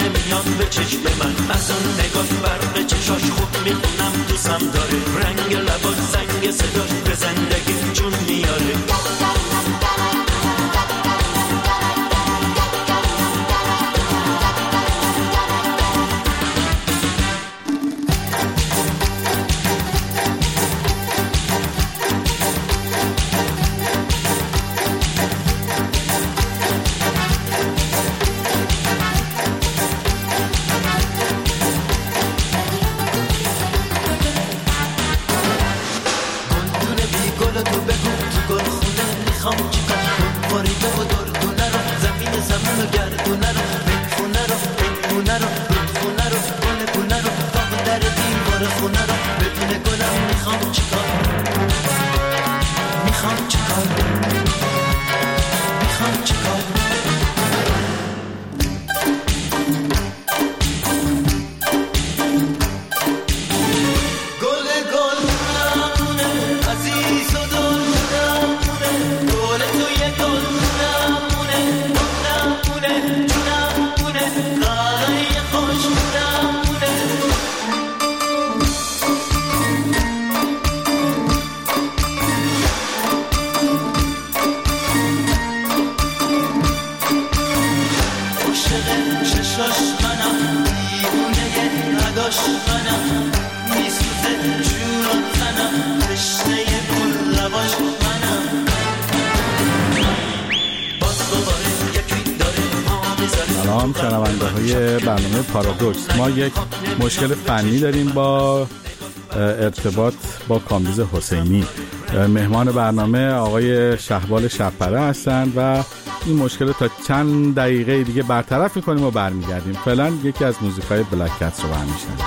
نمیاد به چشم من، از اون نگاه برق چشاش خوب میخونم دوستم داره، رنگ لباش زنگ صداش به زندگی جون میاره. سلام شنونده های برنامه پارادوکس. ما یک مشکل فنی داریم با ارتباط با کامبیز حسینی. مهمان برنامه آقای شهبال شب‌پره هستند و این مشکل تا چند دقیقه دیگه برطرف میکنیم و برمیگردیم. فعلا یکی از موزیکای بلک کتس رو برمیشنیم.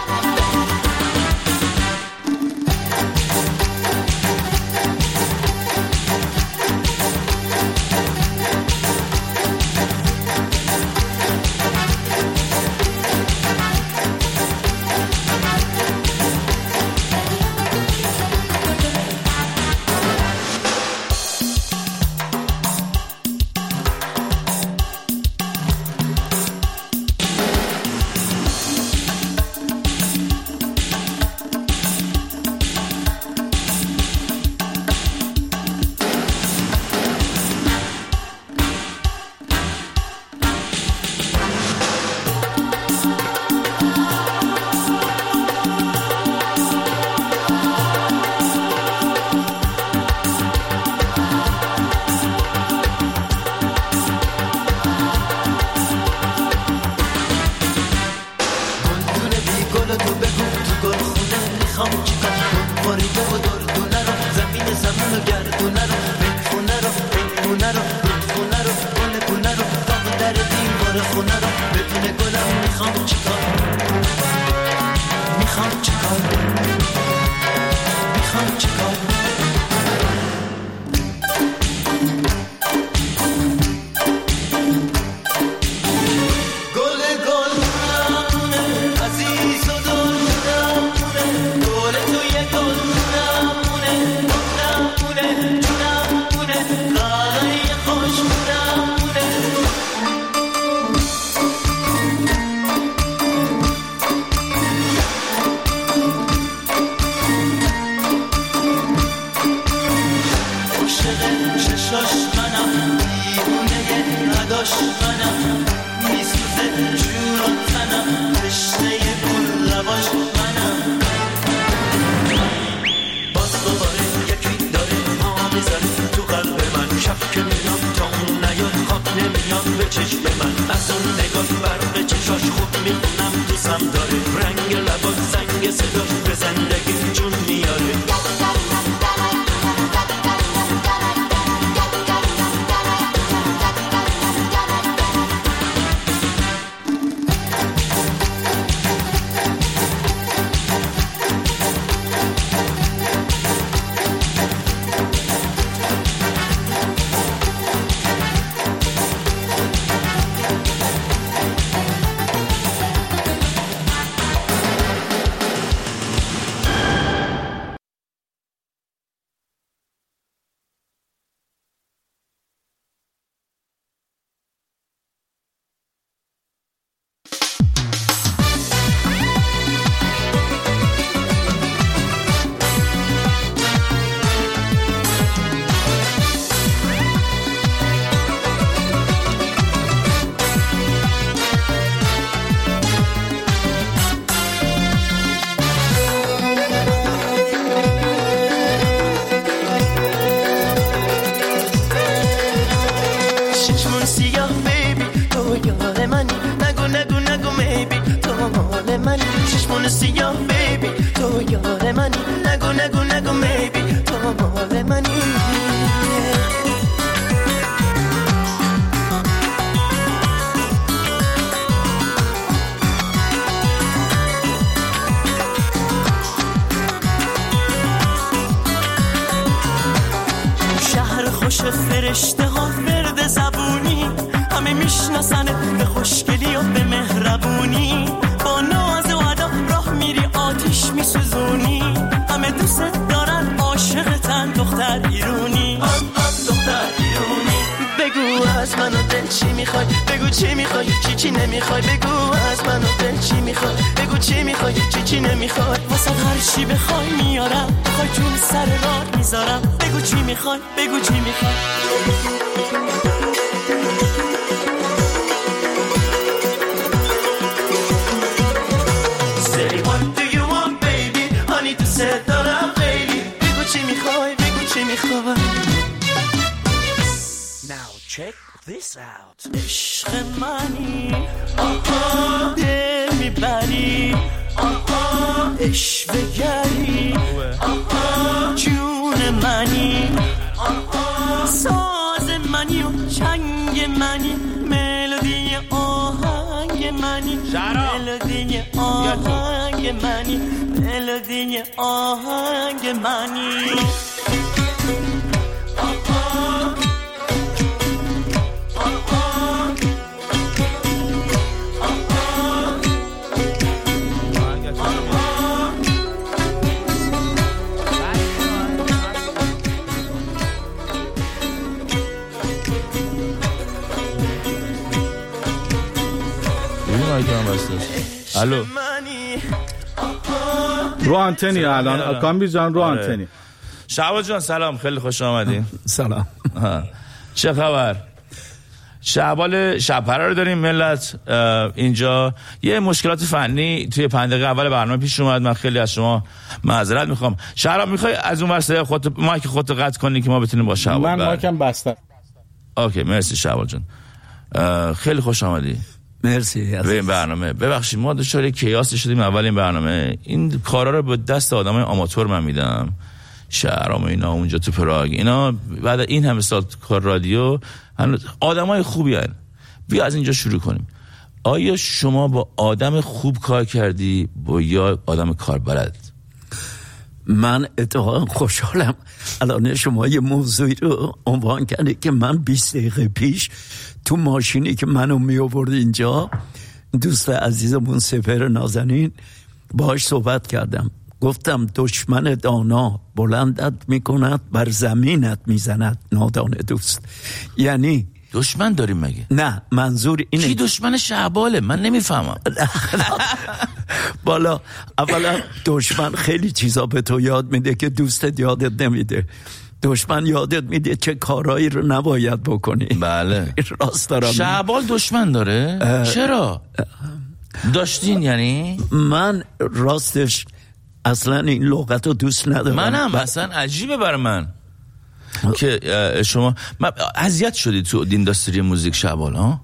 چشمون سیاه بیبی تو یار منی نگو نگو نگو میبی تو مال منی چشمون سیاه بیبی تو یار منی نگو نگو نگو میبی تو مال منی خوش فرشته ها ورد زبونی همه میشناسن به خوشگلی و به مهربونی با ناز و ادا راه میری آتیش میسوزونی همه دوست دارن عاشقتن دختر ایرونی دختر ایرونی بگو از منو دل چی میخوای بگو چی میخوای چی نمیخوای بگو از منو دل چی میخوای بگو چی میخوای چی نمیخوای واسه هر چی بخوای میارم بخوای جون سر راه میذارم بگو چی میخوای بگو چی میخوای Say what do you want baby I need to say دارم خیلی بگو چی میخوای بگو چی میخوای Now check this out عشق منی دل میبری عشق گری جون منی ساز منی و چنگ منی ملودی آهنگ منی ملودی آهنگ منی ملودی آهنگ منی الو رو آنتنی الان کامبیز جان رو آنتنی شعبان جان سلام خیلی خوش آمدین سلام چه خبر شب‌پره رو داریم ملت اینجا یه مشکلات فنی توی 5 دقیقه اول برنامه پیش اومد من خیلی از شما معذرت میخوام شهرام میخوای از اون ورسه خودت مایک خودت قطع کنی که ما بتونیم با شعبان من مایکم بسته اوکی مرسی شعبان جان خیلی خوش آمدی مرسی به این برنامه ببخشید ما دچار کیاس شدیم اول این برنامه این کارا رو به دست آدمای آماتور من میدم شهرام اینا اونجا تو پراگ اینا بعد این همه سال کار رادیو آدمای خوبی هن. بیا از اینجا شروع کنیم آیا شما با آدم خوب کار کردی یا آدم کاربلد؟ من اتفاقا خوشحالم الان شما یه موضوعی رو عنوان کردی که من 20 دقیقه پیش تو ماشینی که منو می آورد اینجا دوست عزیزمون سپر نازنین باهاش صحبت کردم گفتم دشمن دانا بلندت میکند بر زمینت میزند نادان دوست یعنی دشمن داریم مگه؟ نه منظور اینه کی دشمن شعباله من نمیفهمم بالا اولا دشمن خیلی چیزا به تو یاد میده که دوستت یادت نمیده دشمن یادت میده چه کارهایی رو نباید بکنی بله راست دارم شعبال دشمن داره؟ چرا؟ داشتین یعنی؟ من راستش اصلا این لغت رو دوست ندارم منم اصلا عجیبه برای من که شما اذیت شدی تو اینداستری موزیک شعبال ها؟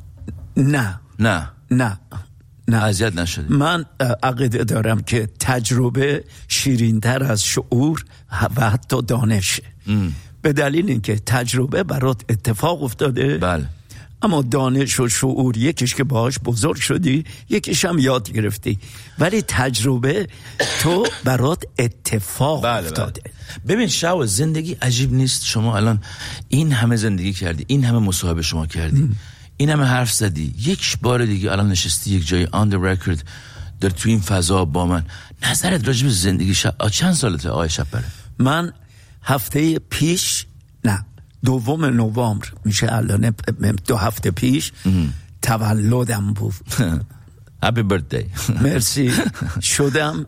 نه اذیت نشدی. من عقیده دارم که تجربه شیرین‌تر از شعور و حتی دانشه به دلیل اینکه تجربه برات اتفاق افتاده بله اما دانش و شعور یکیش که باهاش بزرگ شدی یکیش هم یاد گرفتی ولی تجربه تو برات اتفاق افتاده ببین شاو زندگی عجیب نیست شما الان این همه زندگی کردی این همه مصاحبه شما کردی این همه حرف زدی یک بار دیگه الان نشستی یک جای on the record در تو این فضا با من نظرت راجع به زندگی چند سالته آقای شب‌پره؟ من هفته پیش 2 نوامبر میشه الان 2 هفته پیش تولدم بود هپی بردی مرسی شدم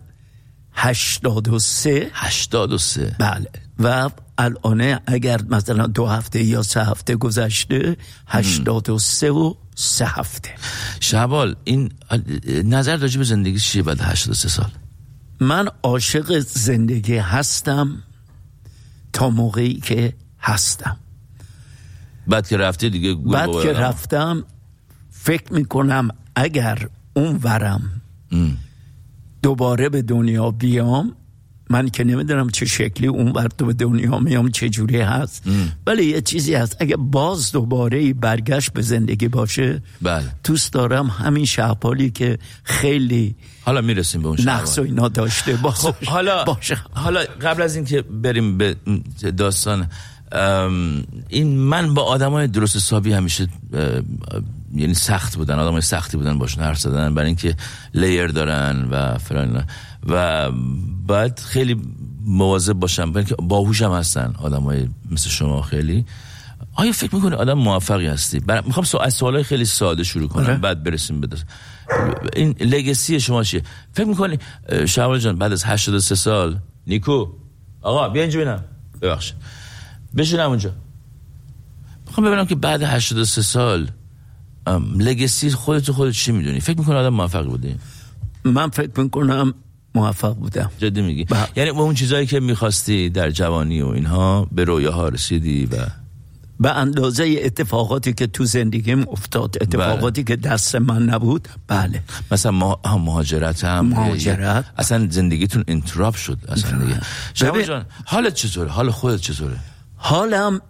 83 بله و الان اگر مثلا 2 هفته یا 3 هفته گذشته 83 و 3 هفته شعبال این نظر راجع به زندگی چیه بعد 83 سال؟ من عاشق زندگی هستم تا موقعی که هستم بعد که رفتی دیگه بعد که رفتم فکر میکنم اگر اون ورم دوباره به دنیا بیام، من که نمیدونم چه شکلی اون ور به دنیا میام چه جوری هست، ولی یه چیزی هست اگه باز دوباره برگشت به زندگی باشه، بله دوست دارم همین شهبالی که خیلی حالا میرسیم به اون نقص و اینا داشته خب حالا قبل از این که بریم به داستان، این من با آدمای درست حسابی همیشه یعنی سخت بودن، آدمای سختی بودن باشون حرف زدن، برای اینکه لیر دارن و فلان و بعد خیلی مواظب باشم، برای اینکه باهوشم هستن آدمای مثل شما. خیلی آیا فکر میکنی آدم موفقی هستی؟ میخوام از سوالای خیلی ساده شروع کنم بعد برسیم به این لگسی شما چیه؟ فکر میکنی شهبال جان بعد از 83 سال نیکو آقا بیا اینجا ببینم، ببخشید بشینم اونجا، میخوام ببینم که بعد 83 سال لگسی خودت چی میدونی؟ فکر میکنی آدم موفقی بودی؟ من فکر میکنم موفق بودم. جدی میگی؟ یعنی با اون چیزایی که میخواستی در جوانی و اینها به رویاها رسیدی و به اندازه اتفاقاتی که تو زندگیم افتاد، اتفاقاتی که دست من نبود، بله. مثلا مهاجرت اصلا زندگیتون انتراپ شد اصلا دیگه. شهبال جان حالت چطوره؟ حال خودت چطوره؟ حالم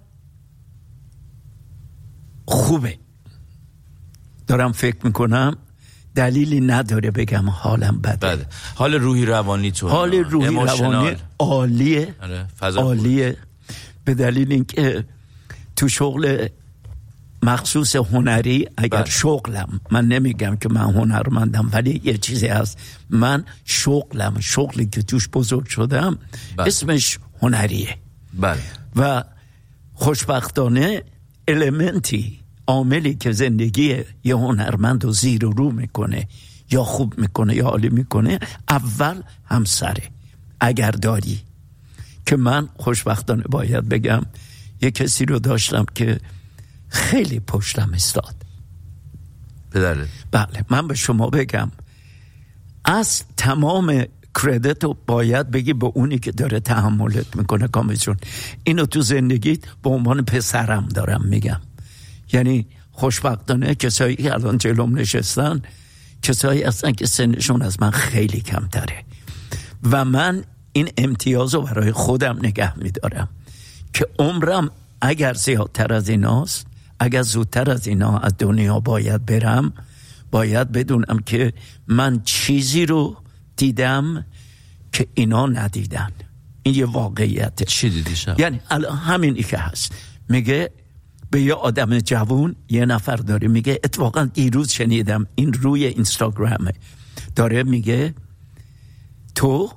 خوبه، دارم فکر میکنم دلیلی نداره بگم حالم بده. حال روحی روانی تو؟ حال روحی روانی عالیه، عالیه، به دلیل اینکه تو شغل مخصوص هنری اگر شغلم، من نمیگم که من هنرمندم ولی یه چیزی هست، من شغلی که توش بزرگ شدم اسمش هنریه. بله. و خوشبختانه المنتی، عاملی که زندگی یه هنرمند رو زیر و رو میکنه یا خوب میکنه یا عالی میکنه، اول همسره اگر داری، که من خوشبختانه باید بگم یه کسی رو داشتم که خیلی پشتم استاد. پدره؟ بله. من به شما بگم از تمام کردیت رو باید بگی به اونی که داره تحملت میکنه. کامیشون اینو تو زندگیت به عنوان پسرم دارم میگم، یعنی خوشبختانه کسایی که الان جلوم نشستن کسایی هستن که سنشون از من خیلی کمتره و من این امتیاز رو برای خودم نگه میدارم که عمرم اگر زیادتر از ایناست، اگر زودتر از اینا از دنیا باید برم، باید بدونم که من چیزی رو دیدم که اینا ندیدن. این یه واقعیته. چی دیدی شب؟ یعنی الان همینی که هست، میگه به یه آدم جوون یه نفر داره میگه، اتفاقا دیروز شنیدم این روی اینستاگرامه، داره میگه تو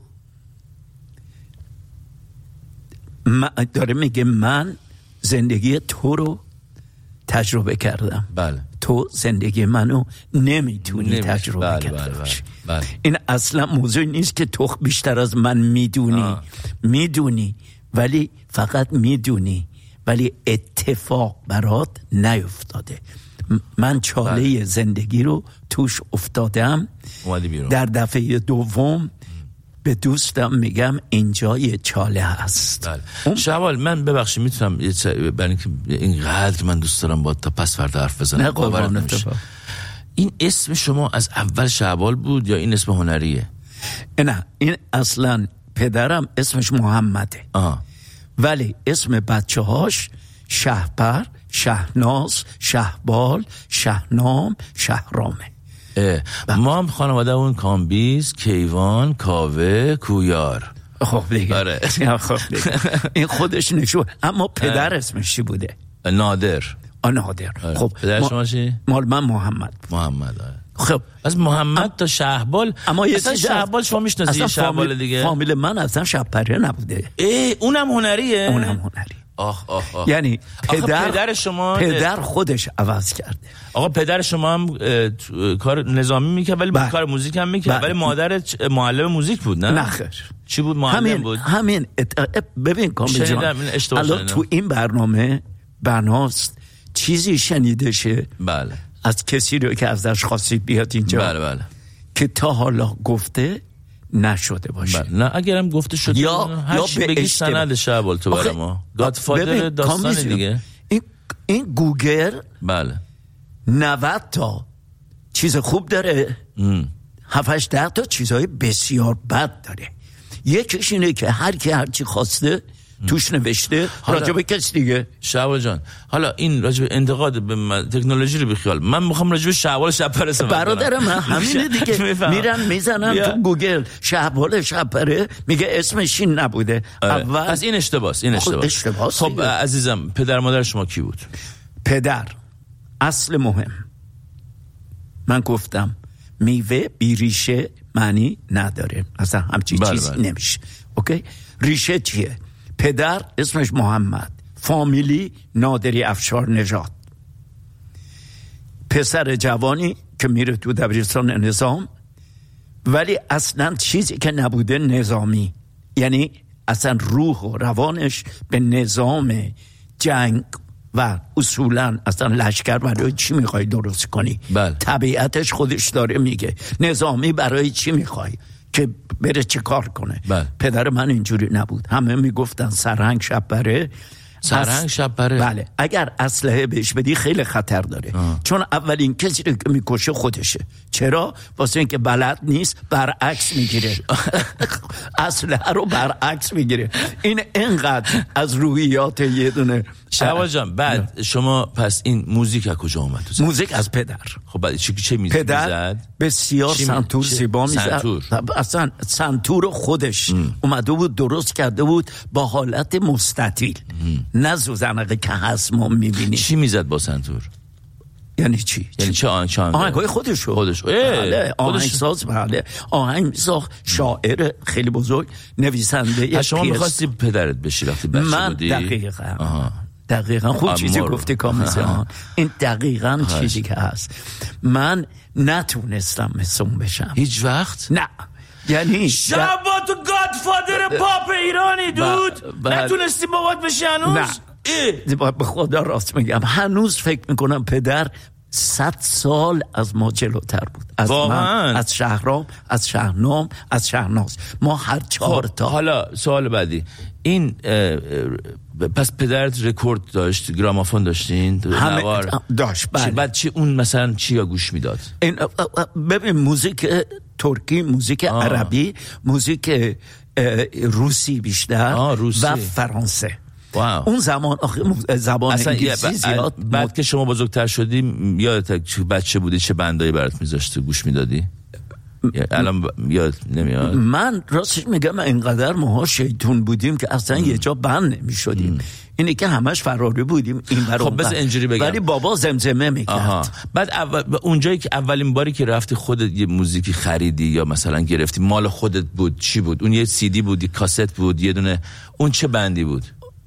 داره میگه من زندگی تو رو تجربه کردم. بله. تو زندگی منو نمیتونی تجربه کرده. بله. این اصلا موضوع نیست که تو بیشتر از من میدونی ولی فقط میدونی ولی اتفاق برات نیفتاده. من چاله زندگی رو توش افتادم. در دفعه دوم به دوستم میگم اینجا یه چاله هست. شهبال من ببخشید میتونم برای اینکه اینقدر من دوست دارم با تا پس فردا حرف بزنم. این اسم شما از اول شهبال بود یا این اسم هنریه؟ نه، این اصلا پدرم اسمش محمده. ولی اسم بچه هاش شهپر، شهناز، شهبال، شهنام، شهرامه. ما هم خانواده اون کامبیز، کیوان، کاوه، کویار. خب دیگه. آره. خب دیگه. این خودش نشون. اما پدر اسمش چی بوده؟ نادر. نادر. خب پدر شما چی؟ مال من محمد. خب از محمد تا شهبال. اما یه اصلا شهبال شما میشناسی شهبال دیگه؟ فامیل من اصلا شهپره نبوده. اونم هنریه؟ اونم هنری. آخ. یعنی پدر شما پدر خودش عوض کرده. آقا پدر شما هم کار نظامی میکرد ولی کار موزیک هم میکرد، ولی مادرت معلم موزیک بود نه؟ نه خیر. چی بود؟ معلم بود. همین ببین کامل جان، الان تو این برنامه بناست چیزی شنیده شه. بله. از کسی رو که ازش خواستید بیاد اینجا. بله. که تا حالا گفته نشده باشه. نه اگرم گفته شده یا بگی سند شهبال تو برای ما گادفادر داستان دیگه. این این گوگل بله 90 تا چیز خوب داره 7-8 تا چیزهای بسیار بد داره. یکیش اینه که هر کی هر چی خواسته توش نوشته راجع به کس دیگه. شعبال جان حالا این راجع به انتقاد به تکنولوژی رو بخیال، من میخوام راجع به شعبال شبپره صحبت کنم. برادر من همینه دیگه. میرن میزنن تو گوگل شعبال شبپره، میگه اسمش این نبوده. اول از این اشتباهه. خب عزیزم پدر مادر شما کی بود؟ پدر اصل مهم. من گفتم میوه بی ریشه معنی نداره، اصلا همچی چیزی نمیشه. اوکی؟ ریشه چیه؟ پدر اسمش محمد، فامیلی نادری افشار نژاد، پسر جوانی که میره تو دبیرستان نظام، ولی اصلا چیزی که نبوده نظامی، یعنی اصلا روح و روانش به نظام جنگ و اصولا اصلا لشکر برای چی میخوای درست کنی؟ طبیعتش خودش داره میگه نظامی برای چی میخوای که بره چه کار کنه. پدر من اینجوری نبود. همه میگفتن سرهنگ شبپره. بله. اگر اسلحه بهش بدی خیلی خطر داره. چون اولین کسی رو که میکشه خودشه. چرا؟ واسه اینکه بلد نیست برعکس میگیره. اسلحه رو برعکس میگیره. این اینقدر از روحیات یه دونه. شعبال جان بعد شما پس این موزیک از کجا اومد؟ موزیک از پدر. خب بعد چه میزد؟ پدر بسیار سنتور زیبا میزد. اصلا سنتور خودش اومده بود درست کرده بود با حالت مستطیل، نه زوزنقه که هست ما میبینیم. چی میزد با سنتور؟ یعنی چی؟ یعنی چه آهنگای خودشو. بله آهنگساز. بله آهنگ ساخت. شاعر خیلی بزرگ، نویسنده. شما می‌خواستی پدرت بشی وقتی بچه بودی؟ من دقیقاً خوب چیزی گفتی کامیزان. این دقیقاً چیزی که هست. من نتونستم مثل اون بشم هیچ وقت. نه یعنی شبا تو گادفادر پاپ ایرانی دود نتونستی بابات بشی هنوز؟ نه به خدا راست میگم هنوز فکر میکنم پدر 100 سال از ما جلوتر بود، از من، از شهرام، از شهرنام، از شهرناز. ما هر 4 تا. حالا سوال بعدی این پس پدرت رکورد داشت، گرامافون داشتین؟ داشت. بله. بعد چی اون مثلا چی یا گوش میداد؟ ببین موزیک ترکی، موزیک عربی، موزیک روسی بیشتر و فرانسه. اون زمان زبان انگلیسی زیاد. بعد که شما بزرگتر شدی یادت چه بچه بودی چه بندایی برات میذاشته گوش میدادی؟ الان یاد نمیاد. من راستش میگم اینقدر ماها شیطون بودیم که اصلا یه جا بند نمیشدیم. اینه که همش فراری بودیم این برام. خب بس اینجوری بگم ولی بابا زمزمه میکرد. بعد اونجایی که اولین باری که رفتی خودت یه موزیکی خریدی یا مثلا گرفتی مال خودت بود چی بود؟ اون یه سی دی بود، یه کاست بود، یه دونه، اون چه بندی بود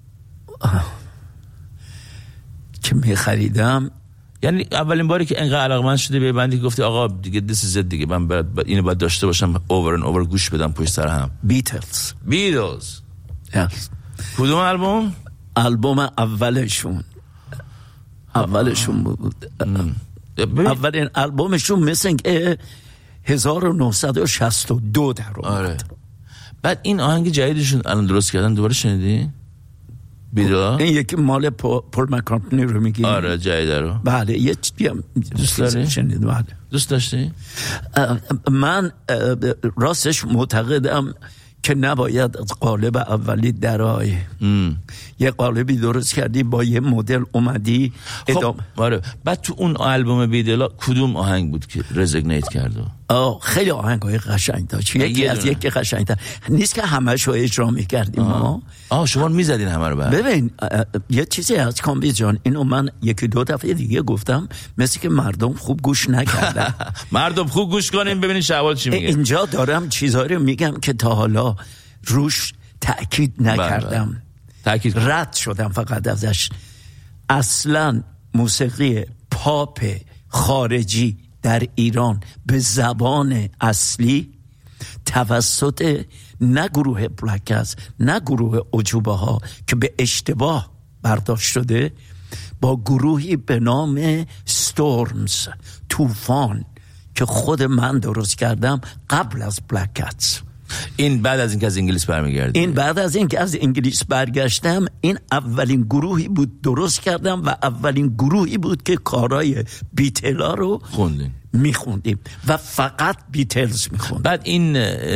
که میخریدم؟ یعنی اولین باری که انقدر علاقمند شدی به بندی گفتی آقا دیگه this is it دیگه من اینو باید داشته باشم over and over گوش بدم پشت سر هم؟ بیتلز. yes. کدوم آلبوم؟ آلبوم اولشون بود. اولین آلبومشون مثل 1962 در اومد. بعد این آهنگ جدیدشون الان درست کردن دوباره شنیدی؟ بیدا؟ این یکی مال پول مکارتنی رو میگی؟ آره جدیده رو. بله یه دوست داری؟ شنید. بله دوست داشتی؟ من راستش معتقدم که نباید از قالب اولی درای. یه قالبی درست کردی با یه مدل اومدی خب آره. بعد تو اون آلبوم بیدلا کدوم آهنگ بود که رزگنیت کرد؟ خیلی آهنگای قشنگ داشت. یکی از یکی قشنگ‌تر نیست که همه‌شو اجرا می‌کردیم ما. شما می‌زدین همه رو. ببین یه چیزی از کامبیز جان، اینو من 1-2 دفعه دیگه گفتم، مثل که مردم خوب گوش نکردن. مردم خوب گوش کنین ببینین شعبال چی میگه. اینجا دارم چیزایی رو میگم که تا حالا روش تأکید نکردم. رد شدم فقط ازش. اصلا موسیقی پاپ خارجی در ایران به زبان اصلی توسط نه گروه بلکز نه گروه عجوبه ها که به اشتباه برداشت شده، با گروهی به نام طوفان که خود من درست کردم قبل از بلکز. این بعد از اینکه از انگلیس برمیگردی؟ این بعد از اینکه از انگلیس برگشتم، این اولین گروهی بود درست کردم و اولین گروهی بود که کارهای بیتلا رو خوندیم، میخوندیم و فقط بیتلز میخوندیم. بعد این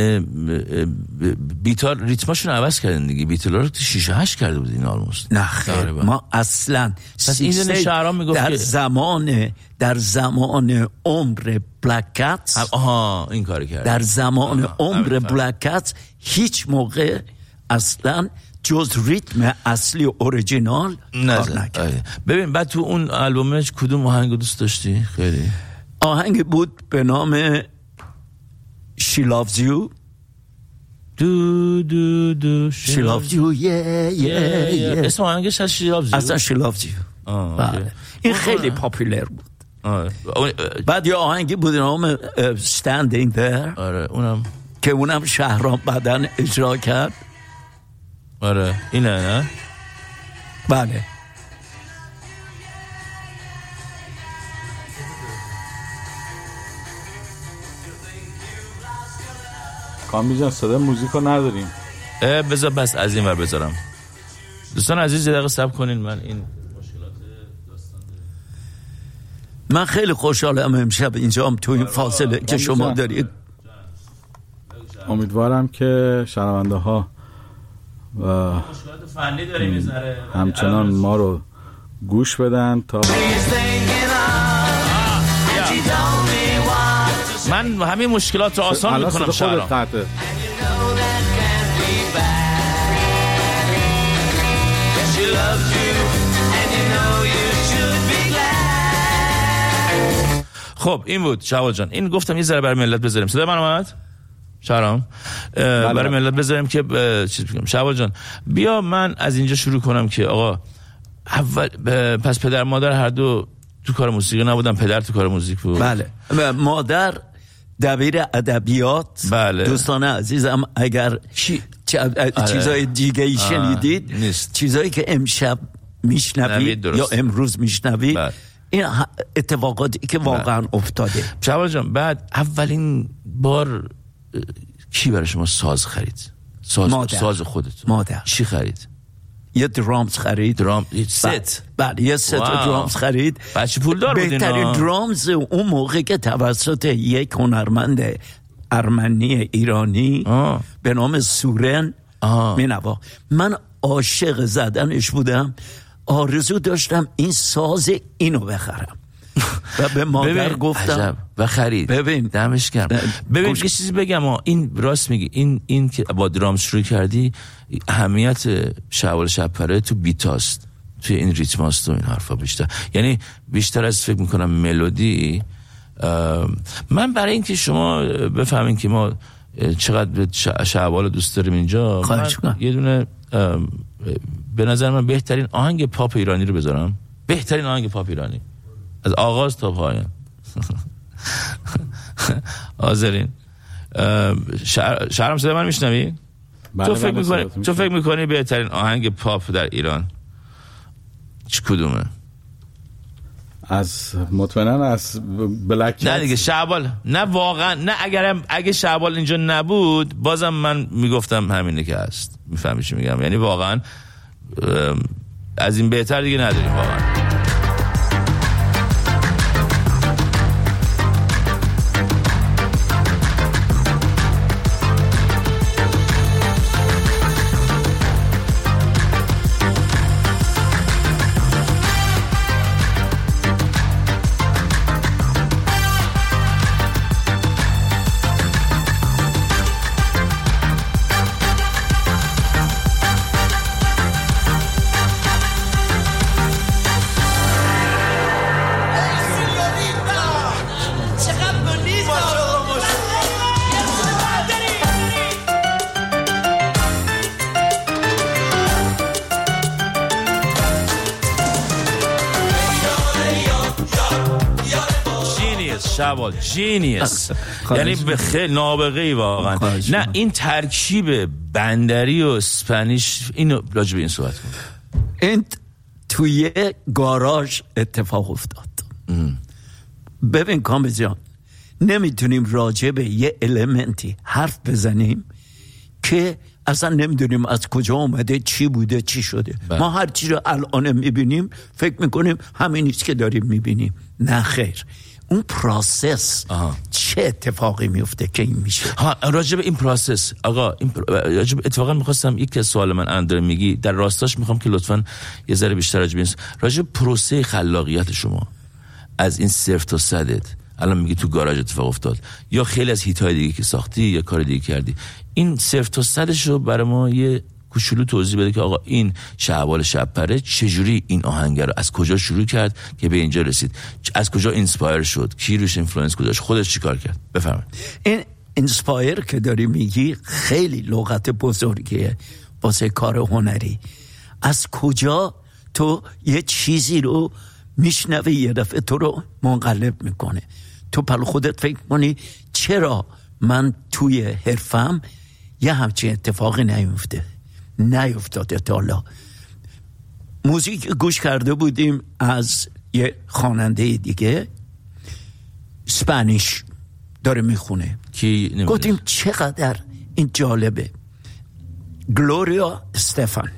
بیتار ریتماشون عوض کردن دیگه، بیتلا رو 6-8 کرده بود این آلموست. نه خیر، ما اصلا پس این شهرام میگفت در زمان عمر بلک کاتس، این کاری کرد، در زمان عمر بلک کاتس هیچ موقع اصلا جز ریتم اصلی اوریجینال کار نکرد. ببین بعد تو اون آلبومش کدوم آهنگ دوست داشتی؟ خیلی آهنگ بود به نام She Loves You. She Loves You. Yeah. اسم آهنگش هست She Loves You. اصلا She Loves You. این خیلی پاپولر بود. بعد یه آهنگی بود به نام Standing There. آره اونم که اونم شهرام بدن اجرا کرد. آره اینه نه؟ بله. کامی جان صدا موزیکو نداریم. بذار بس از این ور بذارم. دوستان عزیز یه دقیقه صبر کنین، من این مشکلات داستان من خیلی خوشحالم امشب اینجام تو این فاصله که شما دارید. امیدوارم که شنونده ها مشکلات فنی داریم میذاره همچنان ما رو گوش بدن تا من همین مشکلات رو آسان میکنم. شهرام خب این بود شهاب جان، این گفتم یه ذره برای ملت بذاریم. صدا من اومد شهرام؟ برای ملت بذاریم که چیز بگم. شهاب جان بیا من از اینجا شروع کنم که آقا اول پس پدر مادر هر دو تو کار موسیقی نبودن، پدر تو کار موزیک بود. بله. مادر دبیر ادبیات. بله. دوستان عزیزم اگر چیزای دیگه ای شنیدید، چیزایی که امشب میشنوید یا امروز میشنوید، این اتفاقاتی که واقعا افتاده. شهاب جان بعد اولین بار کی برای شما ساز خرید؟ ساز خودتون؟ مادر. چی خرید؟ یه درامز خرید. ست. بعد یه ست درامز خرید. بچه پولدار بود اینا. بهترین درامز اون موقع که توسط یک هنرمند ارمنی ایرانی به نام سورن مینوا. من عاشق زدنش بودم، آرزو داشتم این ساز اینو بخرم و به مادر گفتم و خرید. ببین دمش گرم. ببین یه چیزی بگم، این راست میگی، این که با درام شروع کردی، اهمیت شعبال شبپره تو بیتاست، توی این ریتماست و این حرفا بیشتر، یعنی بیشتر از فکر میکنم ملودی. من برای اینکه شما بفهمین که ما چقدر شعبال دوست داریم اینجا، یه دونه به نظر من بهترین آهنگ پاپ ایرانی رو بذارم. بهترین آهنگ پاپ ایرانی از آغاز تا پایان. حاضرین؟ شهرام صدا من میشنوی؟ تو فکر میکنی بهترین آهنگ پاپ در ایران کدومه؟ از مطمئنا از بلک. نه دیگه شعبال، نه واقعا، نه اگه شعبال اینجا نبود بازم من میگفتم همینه که هست. میفهمی چی میگم؟ یعنی واقعا از این بهتر دیگه نداریم واقعا. شعبال جینیس. یعنی به خیلی نابغه‌ای واقعا. نه این ترکیب بندری و اسپانیش، اینو راجع به این صحبت کن. این توی گاراژ اتفاق افتاد. ببین کامل جان، نمیتونیم راجع به یه المنتی حرف بزنیم که اصلا نمیدونیم از کجا اومده، چی بوده، چی شده. ما هر چی رو الان میبینیم فکر میکنیم همین نیست که داریم میبینیم. نه خیر، اون پروسس چه اتفاقی میفته که این میشه. راجب این پروسس آقا، راجب اتفاقا میخواستم یک که سوال من اندر میگی در راستاش میخوام که لطفاً یه ذره بیشتر راجب پروسه خلاقیت شما از این 0 تا 100 الان میگی تو گاراژ اتفاق افتاد، یا خیلی از هیت‌های دیگه که ساختی یا کار دیگه کردی، این 0 تا 100 رو برای ما یه کوچولو توضیح بده که آقا این شعبال شب‌پره چجوری این آهنگ رو از کجا شروع کرد که به اینجا رسید، از کجا اینسپایر شد، کی روش اینفلوئنس گذاشت، خودش چیکار کرد؟ بفرمایید. این اینسپایر که داری میگی خیلی لغت بزرگیه واسه کار هنری. از کجا تو یه چیزی رو میشنوی یه دفعه تو رو منقلب میکنه، تو پل خودت فکر کنی چرا من توی حرفم یه همچین اتفاقی نیفتاده تا حالا. موزیک گوش کرده بودیم از یه خواننده دیگه اسپانیش داره میخونه، گفتیم چقدر این جالبه، گلوریا استفان.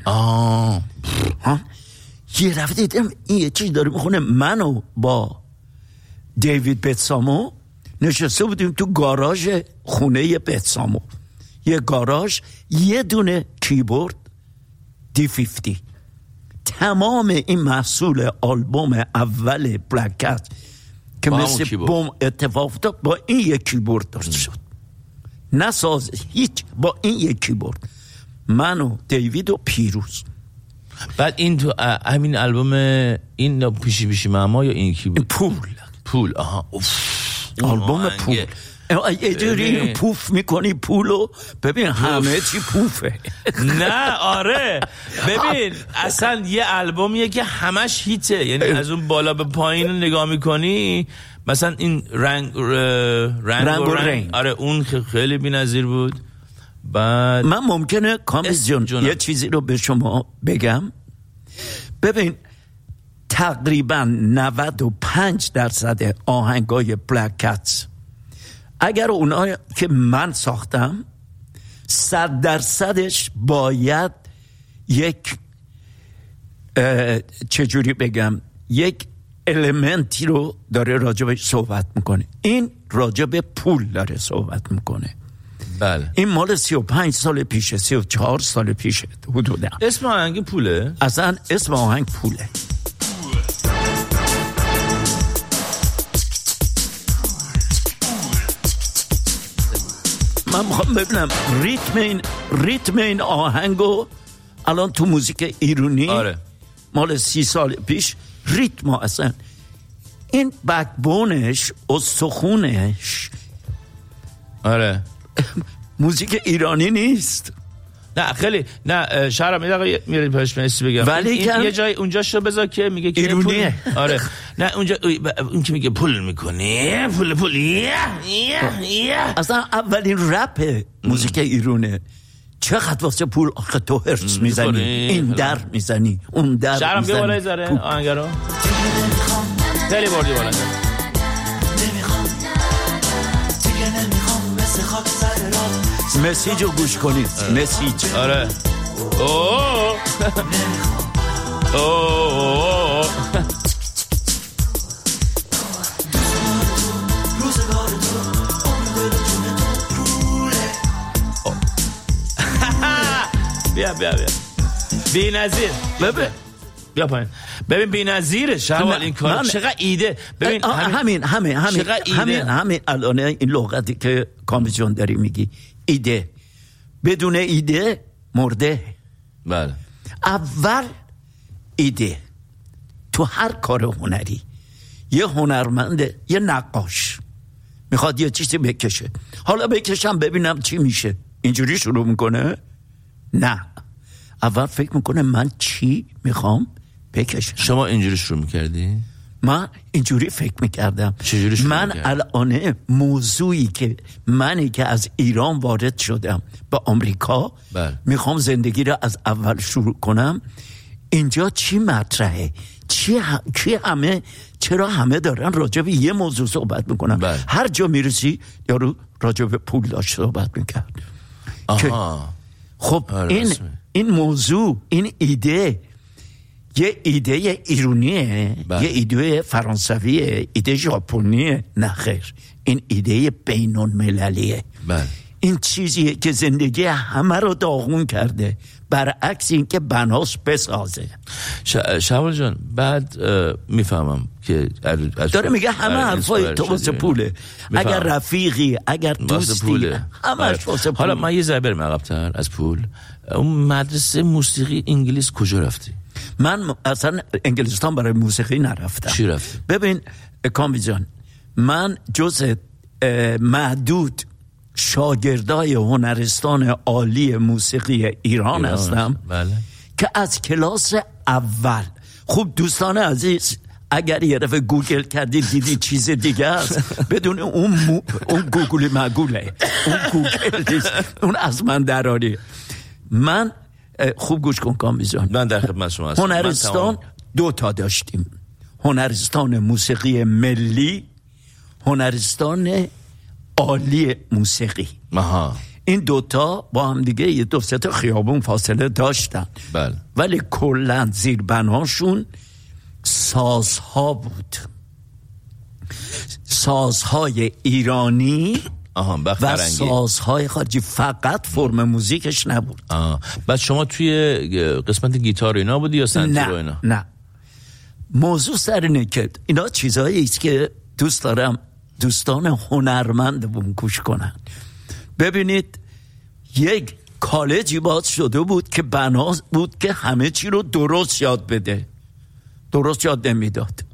یه رفت دیدم این یه چیز داره میخونه. منو با دیوید بتسامو نشسته بودیم تو گاراژ خونه بتسامو، یه گاراژ، یه دونه کیبورد D50. تمام این محصول آلبوم اول بلک کت که مثل بوم اتفاق افتاد با این یک کیبورد درست شد، نه ساز هیچ، با این یک کیبورد. من و دیوید و پیروز. بعد این تو همین آلبوم این پیشی معما یا این کی بود؟ پول. آلبوم پول. یه جوری پوف میکنی پولو، ببین همه چی پوفه. نه آره ببین اصلا یه آلبومیه که همش هیته، یعنی از اون بالا به پایین رو نگاه میکنی، مثلا این رنگ آره اون خیلی بی‌نظیر بود. بعد من ممکنه کامیز جون یه چیزی رو به شما بگم. ببین تقریبا 95% آهنگای بلک کتس اگر اونها که من ساختم 100% باید یک چجوری بگم یک المنتی رو داره راجبش صحبت میکنه. این راجب پول داره صحبت میکنه. بله. این مال 35 سال پیشه، 34 سال پیشه حدودا. اسم آهنگ پوله؟ اصلا اسم آهنگ پوله. من میخوام ببینم ریتم این آهنگو الان تو موزیک ایرانی مال 30 سال پیش ریتم اصلا این بکبونش استخونش موزیک ایرانی نیست. نه خیلی نه شهرام یه دقیقه میریم پشت مسی بگم، ولی یه جای اونجا شو بذار که میگه که ایرونیه. نه اونجا اون که میگه پول میکنه پول اصلا اولین رپ موزیک ایرونه. چقدر واسه پول آخه تو هرس میزنی، این در میزنی اون در شهرام میزنی. بیا بالای ذره آهنگرو خیلی بردی بالا. مسیج رو گوش کنید. مسیج آره بیا بی‌نظیر. ببین بی‌نظیره شوال این کار. چقدر ایده. ببین همین الان این لغتی که کامیز جان داری میگی، ایده بدون ایده مرده. بله. اول ایده تو هر کار هنری، یه هنرمند، یه نقاش میخواد یه چیزی بکشه، حالا بکشم ببینم چی میشه، اینجوری شروع میکنه؟ نه، اول فکر میکنه من چی میخوام بکشم. شما اینجوری شروع میکردی؟ من اینجوری فکر میکردم. من الان موضوعی که منی که از ایران وارد شدم به آمریکا میخوام زندگی رو از اول شروع کنم، اینجا چی مطرحه، چرا همه دارن راجع به یه موضوع صحبت میکنن. هر جا میرسی یارو راجع به پول داشت صحبت میکرد خب این موضوع، این ایده یه ایده ایرونیه، یه ایده فرانسویه، ایده ژاپنیه؟ نه خیر، این ایده بینون مللیه. این چیزیه که زندگی همه رو داغون کرده، برعکس این که بناس بسازه. شهبال جان بعد میفهمم که داره میگه همه حرفای تو واسه پوله، اگر رفیقی، اگر دوستی، همش واسه پول. حالا من یه ذره برم عقب‌تر از پول. اون مدرسه موسیقی انگلیس کجا رفتی؟ من اصلا انگلستان برای موسیقی نرفتم. چی رفتی؟ ببین کامی جان، من جز معدود شاگردای هنرستان عالی موسیقی ایران هستم. بله. که از کلاس اول، خوب دوستان عزیز، اگر یه دفعه گوگل کردید دیدی چیز دیگه است، بدون اون گوگلی مگوله، اون گوگل نیست، اون از من دراری. من خوب گوش کن کامی جان، من در خدمت شما هستم. هنرستان 2 تا داشتیم، هنرستان موسیقی ملی، هنرستان عالی موسیقی. این 2 تا با هم دیگه یه 2-3 تا خیابون فاصله داشتن. بله. ولی کلن زیر بناشون سازها بود، سازهای ایرانی و سازهای خارجی، فقط فرم موزیکش نبود. بعد شما توی قسمت گیتار اینا بودی یا سنتور اینا؟ نه، موضوع سر اینه که اینا چیزهایی است که دوست دارم دوستان هنرمندمون گوش کنن. ببینید یک کالجی باز شده بود که بنا بود که همه چی رو درست یاد بده، درست یاد نمیداد.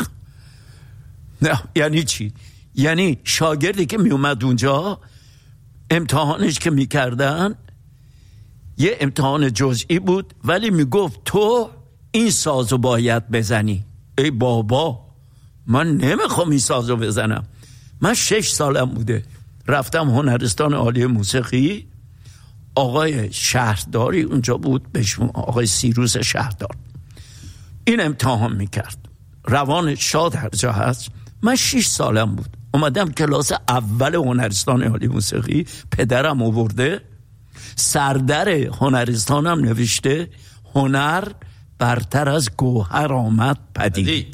نه یعنی چی؟ یعنی شاگردی که می اومد اونجا، امتحانش که می کردن یه امتحان جزئی بود، ولی می گفت تو این سازو باید بزنی. ای بابا، من نمیخوام این سازو بزنم. من 6 سالم بوده رفتم هنرستان عالی موسیقی، آقای شهرداری اونجا بود، بهشون آقای سیروس شهردار، این امتحان میکرد، روان شاد هر جا هست. من 6 سالم بود، اومدم کلاس اول هنرستان عالی موسیقی، پدرم آورده، سردر هنرستانم نوشته هنر برتر از گوهر آمد پدید.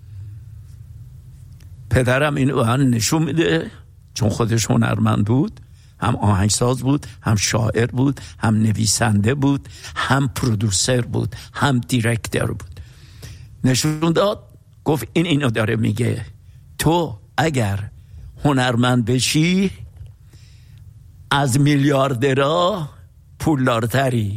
پدرم اینو هم نشون میده، چون خودش هنرمند بود، هم آهنگساز بود، هم شاعر بود، هم نویسنده بود، هم پرودوسر بود، هم دیرکتر بود. نشون داد، گفت اینو داره میگه تو اگر هنرمند بشی از میلیاردرها پولدارتری.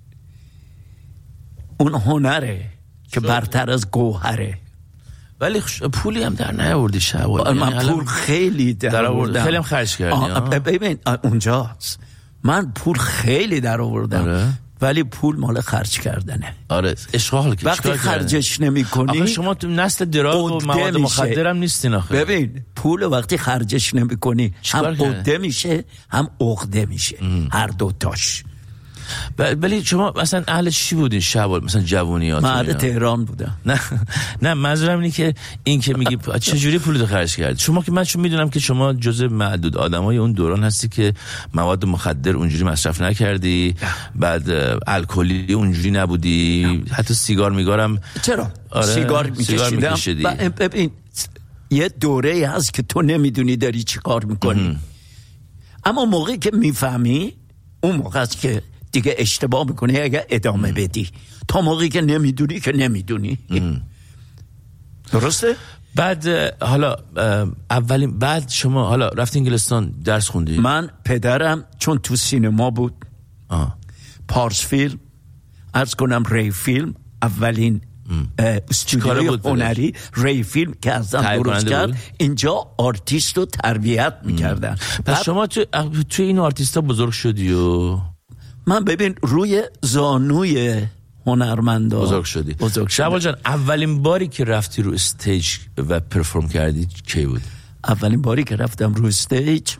اون هنره که برتر از گوهره. ولی پولی هم در نیاوردی شهبال. من پول خیلی در آوردم، خیلی هم خرج کردی. ببین اونجاست، من پول خیلی در آوردم، ولی پول مال خرج کردنه. آره اشغال که وقتی خرجش نمی‌کنی، آخه شما تو نسل دراگ و مواد مخدر هم نیستین آخه. ببین پول وقتی خرجش نمی‌کنی هم عقده میشه هم عقده میشه، هر دو تاش. ولی شما مثلا اهل چی بودین شهبال؟ مثلا جوونیات؟ من اهل تهران بودم. نه منظورم اینه که این که میگی چجوری پولتو خرج کردی شما، که من چون میدونم که شما جزء معدود آدمای اون دوران هستی که مواد مخدر اونجوری مصرف نکردی، بعد الکلی اونجوری نبودی، حتی سیگار میگارم. چرا؟ سیگار میکشیدم. ببین یه دوره هست که تو نمیدونی داری چی کار میکنی، اما موقعی که میفهمی اون موقع است که دیگه اشتباه میکنی اگه ادامه بدی. تا موقعی که نمیدونی که نمیدونی. درسته؟ بعد حالا اولین بعد شما حالا رفتی انگلستان درس خوندی؟ من پدرم چون تو سینما بود، پارس فیلم، عرض کنم ری فیلم، اولین استودیوی هنری ری فیلم که ازم درست کرد، اینجا آرتیست رو تربیت میکردن. پس شما تو این آرتیستا بزرگ شدی و من ببین روی زانوی هنرمندا بزرگ شدی. شهبال جان اولین باری که رفتی رو استیج و پرفورم کردی کی بود؟ اولین باری که رفتم رو استیج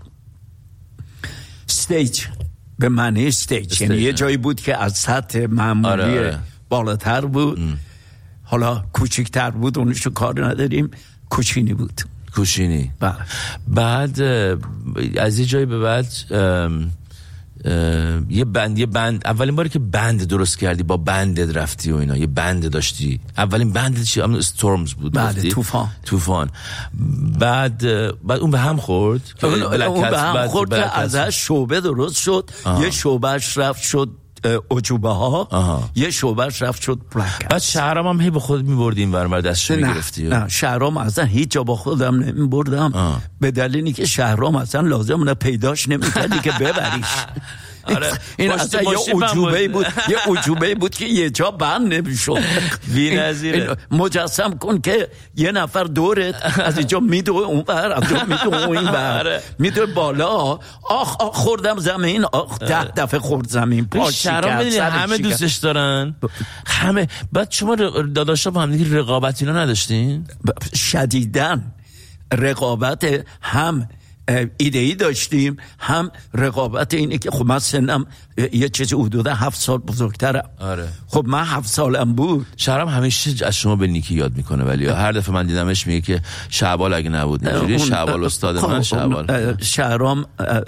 به معنی استیج یعنی یه جایی بود که از سطح معمولی بالاتر بود. حالا کوچکتر بود، اونشو کار نداریم، کوچینی بود. کوچینی. بعد از یه جایی به بعد یه بند اولین باری که بند درست کردی، با بندت رفتی و اینا، یه بند داشتی، اولین بندت چی؟ استورمز بود. بله، طوفان. بعد اون به هم خورد، اون به هم خورد که ازش شعبه درست شد. یه شعبهش رفت شد عجوبه ها، یه شعبهش رفت شد بلک. بعد شهرام هم هی با خود می‌بردیم برام دستشو می‌گرفتی؟ نه شهرام اصلا هیچ جا با خودم نمی‌بردم، به دلیلی که شهرام اصلا لازم پیداش نمی‌کردی که ببریش. آره این اصلا یه عجوبه بود، یه عجوبه بود که یه جا بند نمیشد. بی‌نظیره. مجسم کن که یه نفر دورت از اینجا میدوه اون بر، از اونجا میدوه اون بر، میدوه بالا، آخ خوردم زمین، آخ 10 دفعه خورد زمین، پاش شکست. همه دوستش دارن، همه. بعد شما داداشا با هم دیگه رقابت اینا نداشتین؟ شدیداً رقابت، هم ایده‌ای داشتیم، هم رقابت اینه که خب من سنم یه چیزی حدودا 7 سال بزرگترم. آره. خب من 7 سالم بود. شهرام همیشه از شما به نیکی یاد میکنه، ولی هر دفعه من دیدمش میگه که شعبال اگه نبود اینجوری، شعبال استاد من شعبال. شهرام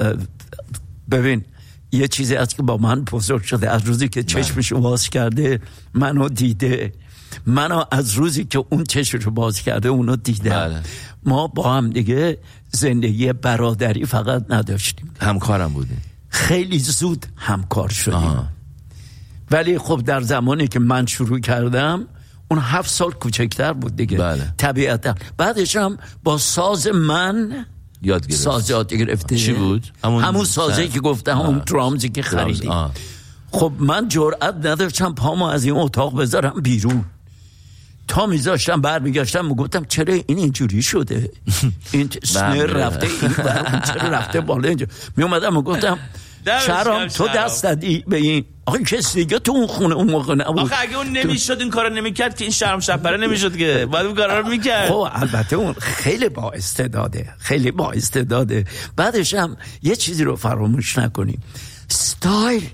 ببین یه چیزی از که با من بزرگ شده، از روزی که چشمشو باز کرده منو دیده، منو از روزی که اون چشمشو باز کرده اونو دیدم. بله. ما با هم دیگه زندگی برادری فقط نداشتیم، همکارم بودیم، خیلی زود همکار شدیم. ولی خب در زمانی که من شروع کردم اون 7 سال کوچکتر بود دیگه. بله. طبیعتا بعدش هم با ساز من یاد گرفت. ساز یاد گرفته. چی بود؟ همون سازی که گفتم، همون درامزی که خریدیم. خب من جرئت نداشتم پامو از این اتاق بذارم بیرون، تا میذاشتم برمیگشتم میگفتم چرا این اینجوری شده، این سنر رفته این برون، چرا رفته بالا اینجا. میومدم میگفتم شهرام تو دست دادی به این، آخه کسی دیگه تو اون خونه اون موقع نبود. آخه اگه اون نمیشد این کارو نمیکرد که این شهرام شپره نمیشد که، بعد اون کارا رو میکرد. خب البته اون خیلی با استعداده، خیلی با استعداده. بعدش هم یه چیزی رو فراموش نکنیم، استایل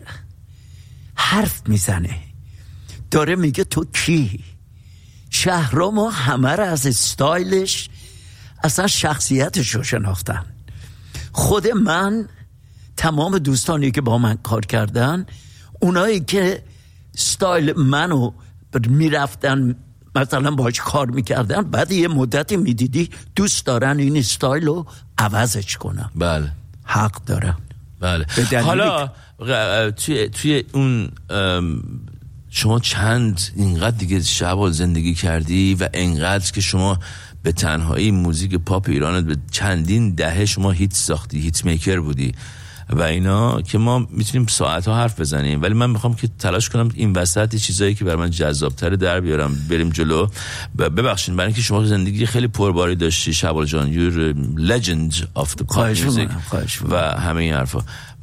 حرف میزنه، داره میگه تو کی. شهرام همه را از استایلش اصلا شخصیتش رو شناختن. خود من، تمام دوستانی که با من کار کردن، اونایی که استایل منو میرفتن مثلا باش کار میکردن، بعد یه مدتی میدیدی دوست دارن این استایل رو عوضش کنن. بله حق دارن. بله. حالا توی اون شما چند اینقدر دیگه شعبال زندگی کردی و اینقدر که شما به تنهایی موزیک پاپ ایران به چندین دهه شما هیت ساختی، هیت میکر بودی و اینا که ما میتونیم ساعتها حرف بزنیم، ولی من میخوام که تلاش کنم این وسط چیزایی که برای من جذاب‌تر در بیارم، بریم جلو. ببخشید برای اینکه شما زندگی خیلی پرباری داشتی شعبال جان، یور legend of the pop music و همه این حرفا،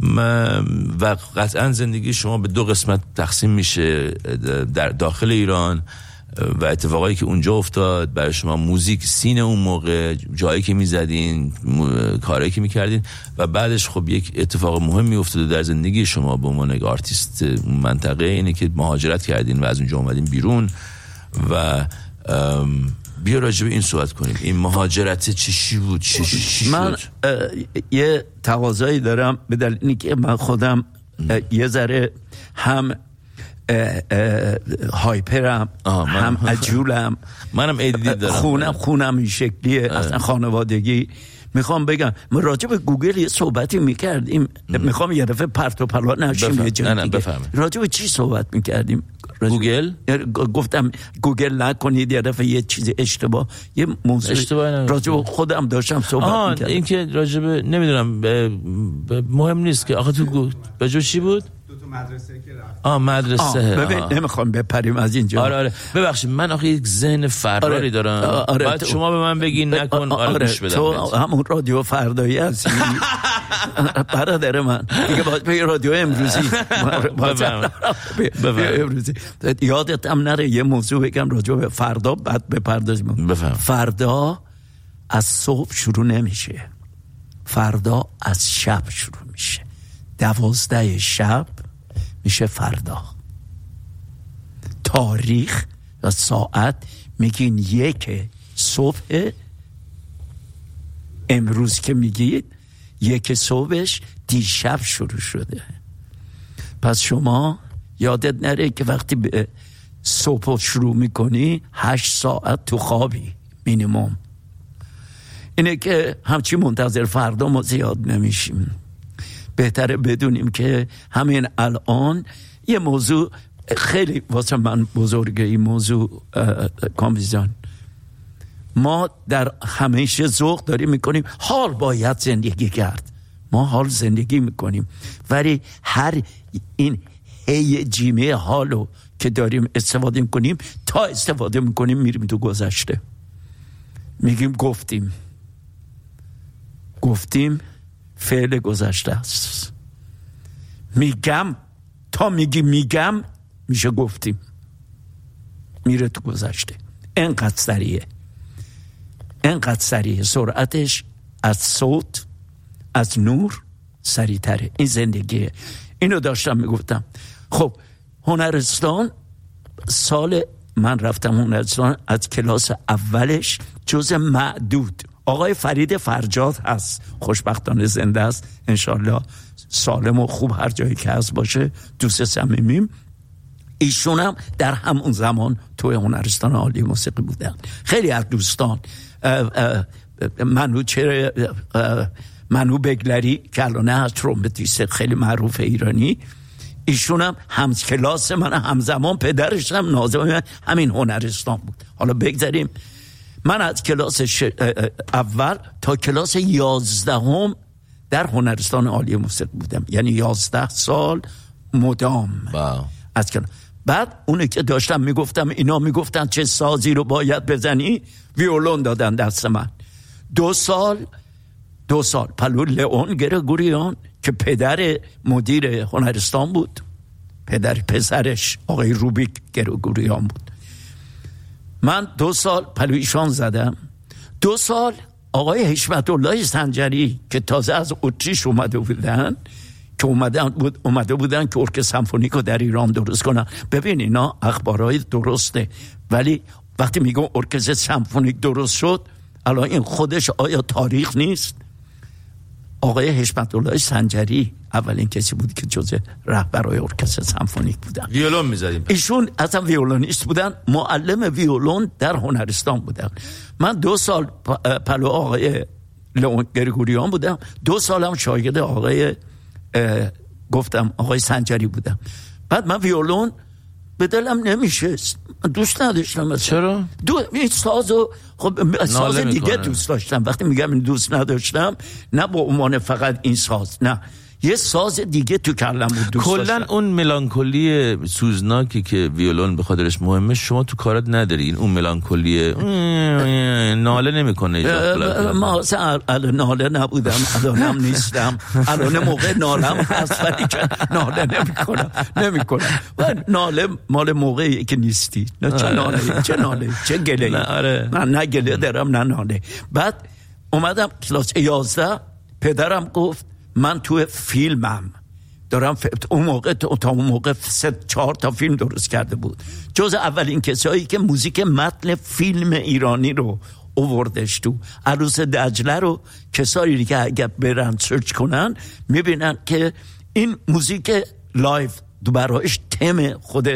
و قطعا زندگی شما به 2 قسمت تقسیم میشه، در داخل ایران و اتفاقایی که اونجا افتاد برای شما، موزیک سین اون موقع، جایی که میزدین، کاری که میکردین، و بعدش خب یک اتفاق مهمی افتاده در زندگی شما به عنوان آرتیست منطقه، اینه که مهاجرت کردین و از اونجا اومدین بیرون. و بیا راجع به این صحبت کنیم، این مهاجرت چی بود؟ من یه تقاضایی دارم، به دلیلی که من خودم یه ذره هم هایپرم، هم عجولم، منم ایدی دارم، خونم این شکلیه، اصلا خانوادگی. میخوام بگم ما راجع به گوگل یه صحبتی میکردیم، میخوام یه دفعه پرت و پلا نشیم یه جایی دیگه. راجع به چی صحبت میکردیم؟ گوگل؟ گفتم گوگل نکنید، یه دفعه یه چیز اشتباه، یه موضوع راجع به خودم داشتم صحبت میکردم. این که راجع به نمیدونم مهم نیست که آخه تو راجع چی بود؟ مدرسه که رفت. مدرسه. ببین نمیخوام بپریم از اینجا. آره ببخشید من آخه یک ذهن فراری دارم. بعد شما به من بگین نکن. گوش بدم. تو همون رادیو فردایی هستی. برادر من دیگه باید به رادیو امروزی. امروزی. یادت هم نره یه موضوع بگم راجع به فردا، بعد بپردازیم. فردا از صبح شروع نمیشه، فردا از شب شروع میشه. 12 شب میشه فردا. تاریخ و ساعت میگین 1 صبح، امروز که میگید 1 صبحش دیشب شروع شده. پس شما یادت نره که وقتی به صبح شروع میکنی 8 ساعت تو خوابی مینیمم. اینه که همچی منتظر فردا ما زیاد نمیشیم. بهتره بدونیم که همین الان یه موضوع خیلی واسه من بزرگه، این موضوع کامبیزان. ما در همیشه ذوق داریم میکنیم حال باید زندگی کرد، ما حال زندگی میکنیم، ولی هر این جیمه حالو که داریم استفاده میکنیم تا استفاده میکنیم میریم تو گذشته، میگیم گفتیم فعل گذشته است. میگم تا میگم میشه گفتیم، میره تو گذشته. اینقدر سریعه سرعتش از صوت از نور سریع‌تره. این زندگیه. اینو داشتم میگفتم. خب هنرستان، سال من رفتم هنرستان از کلاس اولش جز معدود. آقای فرید فرجاد هست، خوشبختانه زنده است، انشالله سالم و خوب هر جایی که هست باشه، دوست صمیمیم. ایشون هم در همون زمان توی هنرستان عالی موسیقی بودن. خیلی از دوستان، منو بگلری که الان هست ترومپتیست خیلی معروف ایرانی، ایشون هم همکلاس من، همزمان پدرش هم ناظم همین هنرستان بود. حالا بگذاریم من از کلاس اول تا کلاس 11 در هنرستان عالی موسیقی بودم، یعنی 11 سال مدام. از کلاس بعد اونه که داشتم میگفتم، اینا میگفتن چه سازی رو باید بزنی، ویولون دادن دست من. 2 سال پلو لئون گرگوریان که پدر مدیر هنرستان بود، پدر پسرش آقای روبیک گرگوریان بود. من 2 سال پلو ایشان زدم. 2 سال آقای حشمت الله سنجری که تازه از اتریش اومده بودن که ارکستر سمفونیک رو در ایران درست کنن. ببین اینا اخبارهای درسته، ولی وقتی میگم ارکستر سمفونیک درست شد، الان این خودش آیا تاریخ نیست؟ آقای حشمت الله سنجری اولین کسی بود که جزء رهبرای ارکستر سمفونیک بودن. ویولون می‌زدیم. ایشون اصلا ویولونیست بودن، معلم ویولون در هنرستان بودن. من 2 سال پلو آقای لئون گرگوریان بودم، 2 سالم شاگرد آقای سنجری بودم. بعد من ویولون به دلم نمیشه، دوست نداشتم. چرا؟ این سازو ساز دیگه دوست داشتم. وقتی میگم این دوست نداشتم، نه با عنوان فقط این ساز، نه، یه ساز دیگه تو کلم بود دوست داشتم. کلن اون ملانکولی سوزناکی که ویولون به خاطرش مهمه شما تو کارت نداری. اون ملانکولی ناله نمیکنه. ما ناله نبودم، الانم نیستم. الان موقع نالم هست ولی که ناله نمیکنم. و ناله مال موقعی که نیستی. نه چه ناله چه گله. نه گله دارم نه ناله. بعد اومدم کلاس 11، پدرم گفت من تو فیلمم دارم اون موقع 3-4 تا فیلم درست کرده بود. جز اولین کسایی که موزیک متن فیلم ایرانی رو آوردش تو. عروس دجله رو کسایی که اگر برن سرچ کنن میبینن که این موزیک لایو برایش تم خود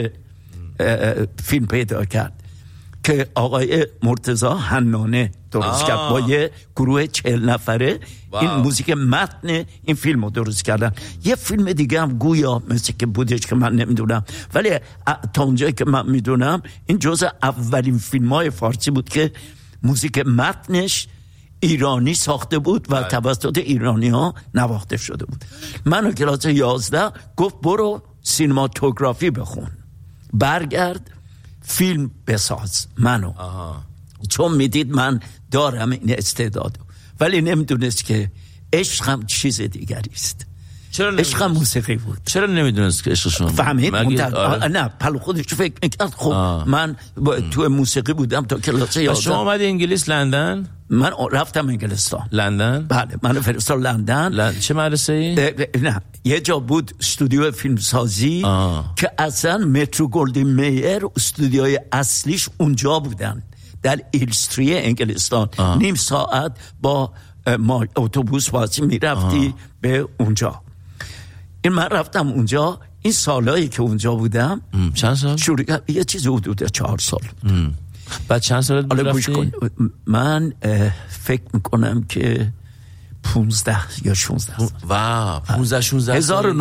فیلم پیدا کرد که آقای مرتضی حنانه درست کرد با یه گروه 40 نفره. این موزیک متن این فیلم رو درست کردن. یه فیلم دیگه هم گویا مثل که بودش که من نمیدونم، ولی تا اونجایی که من میدونم این جزء اولین فیلم‌های فارسی بود که موزیک متنش ایرانی ساخته بود و توسط ایرانی‌ها نواخته شده بود. منو کلاس 11 گفت برو سینماتوگرافی بخون، برگرد فیلم بساز منو. چون میدید من دارم این استعدادو، ولی نمیدونست که عشقم چیز دیگری است. عشقم موسیقی بود. چرا نمیدونست که عشقشون فهمید؟ نه پلو خودش فکر میکرد. خب من تو موسیقی بودم تا کلاس 11. شما اومدی انگلیس لندن؟ من رفتم انگلستان. لندن؟ بله من فرستاد لندن. چه مدرسه ای؟ نه یه جا بود استودیو فیلمسازی که اصلا مترو گلدین میر استودیوی اصلیش اونجا بودن در ایلستری انگلستان. نیم ساعت با اتوبوس واسه میرفتی به اونجا. این من رفتم اونجا. این سالایی که اونجا بودم چند سال؟ یه چیزی حدود 4 سال. بعد چند سال رفتی؟ من فکر میکنم که 15 یا 16 سال. واو 15 16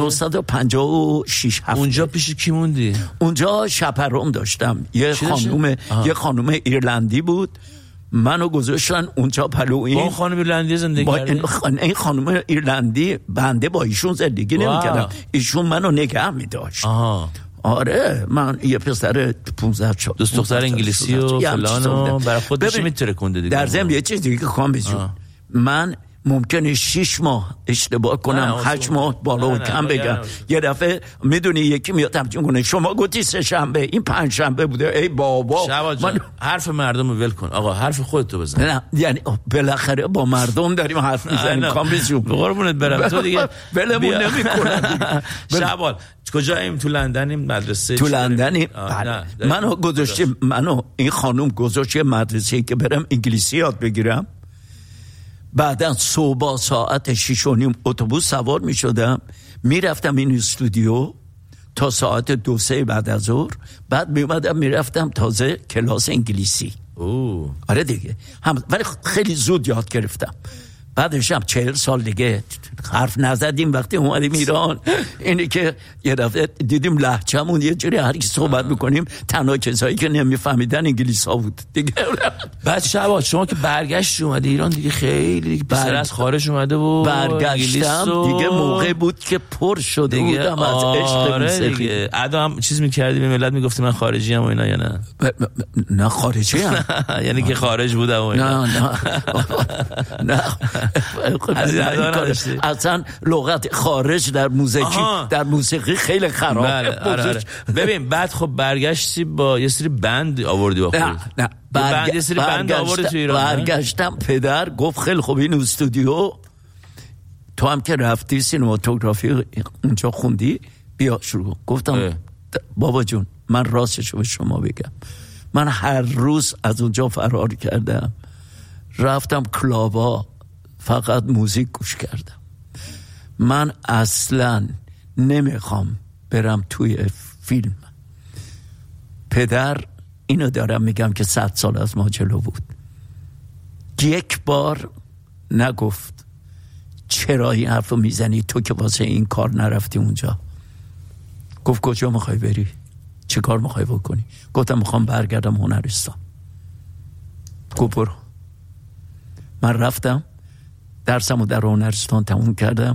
1956 اونجا پیش کی موندی؟ اونجا شپروم داشتم. یه خانوم ایرلندی بود، منو گذاشتن اونجا پلو. این خانم ایرلندی زندگی کردی؟ این خانم ایرلندی بنده با ایشون زندگی نمی‌کردم، ایشون منو نگه می‌داشت. آره من یه پسر 15 دوست دختر انگلیسی و فلانو برای خودش میترکونده دیگه. در ضمن یه چیز دیگه که کامبیز جون، من ممکنه 6 ماه اشتباه کنم، 8 ماه بالا و کم بگم. یه دفعه میدونی یکی میاد همچین کنه شما گفتی 3 شنبه، این 5 شنبه بوده. ای بابا من حرف مردم رو ول کن آقا، حرف خودتو بزن. نه یعنی بالاخره با مردم داریم حرف میزنیم. کامبیز جون قربونت برم تو دیگه ولمون نمیکنه. شبال کجاییم؟ تو لندنیم؟ مدرسه تو لندنیم. منو گذاشته، منو این خانم گذاشته مدرسه‌ای که برم انگلیسی یاد بگیرم. بعدن صبح ساعت 6:30 اتوبوس سوار می شدم، می رفتم این استودیو تا ساعت 2-3 بعد از ظهر. بعد می اومدم می رفتم تازه کلاس انگلیسی. آره دیگه ولی خیلی زود یاد گرفتم. بعدش هم 40 سال دیگه حرف نزدیم وقتی اومدیم ایران. اینی که یه دفعه دیدیم لهجه‌مون یه جوری هر کی صحبت میکنیم تنها کسایی که نمیفهمیدن انگلیسا بود دیگه. بعد شبا شما که برگشت اومدی ایران دیگه خیلی دیگه پسر از خارج اومده و برگشتم دیگه موقع بود که پر شده بودم از عشق موسیقی. آدم چیز میکردی به ملت میگفتی من خارجی ام و اینا یا نه؟ نه خارجی ام. یعنی که خارج بودم و اینا؟ نه اصلا لغت خارج در موسیقی خیلی خرابه. آره. ببین بعد خب برگشتی با یه سری بند آوردی با خودت. نه یه سری بند آوردی تو ایران. برگشتم پدر گفت خیلی خوب این استودیو تو هم که رفتی سینماتوگرافی اونجا خوندی بیا شروع. گفتم بابا جون من راستشو به شما بگم، من هر روز از اونجا فرار کردم، رفتم کلابا فقط موزیک گوش کردم. من اصلا نمیخوام برم توی فیلم. پدر اینو دارم میگم که 100 سال از ما جلو بود، یک بار نگفت چرا این حرفو میزنی تو که واسه این کار نرفتی اونجا. گفت کجا میخوای بری؟ چه کار میخوای بکنی؟ گفتم میخوام برگردم هنرستان. گفت برو. من رفتم درسمو در هنرستان تموم کردم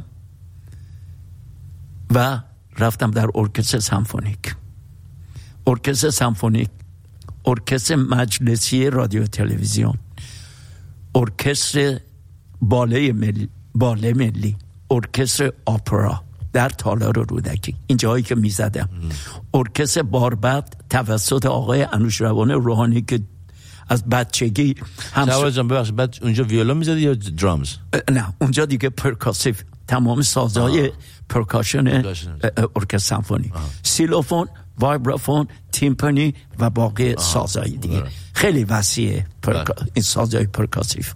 و رفتم در ارکستر سمفونیک. ارکستر سمفونیک، ارکستر مجلسی رادیو تلویزیون، ارکستر باله ملی، ارکستر اپرا در تالار رودکی، این جایی که میزدم. ارکستر باربد توسط آقای انوشروان روحانی که از بچگی شوال جان ببخشید بعد اونجا ویولون میزدی یا درامز؟ نه اونجا دیگه پرکاسیو، تمام سازهای پرکاشن ارکستر سمفونی، سیلوفون، وایبرافون، تیمپانی و باقی سازهای دیگه. خیلی وسیعه این سازهای پرکاسیو.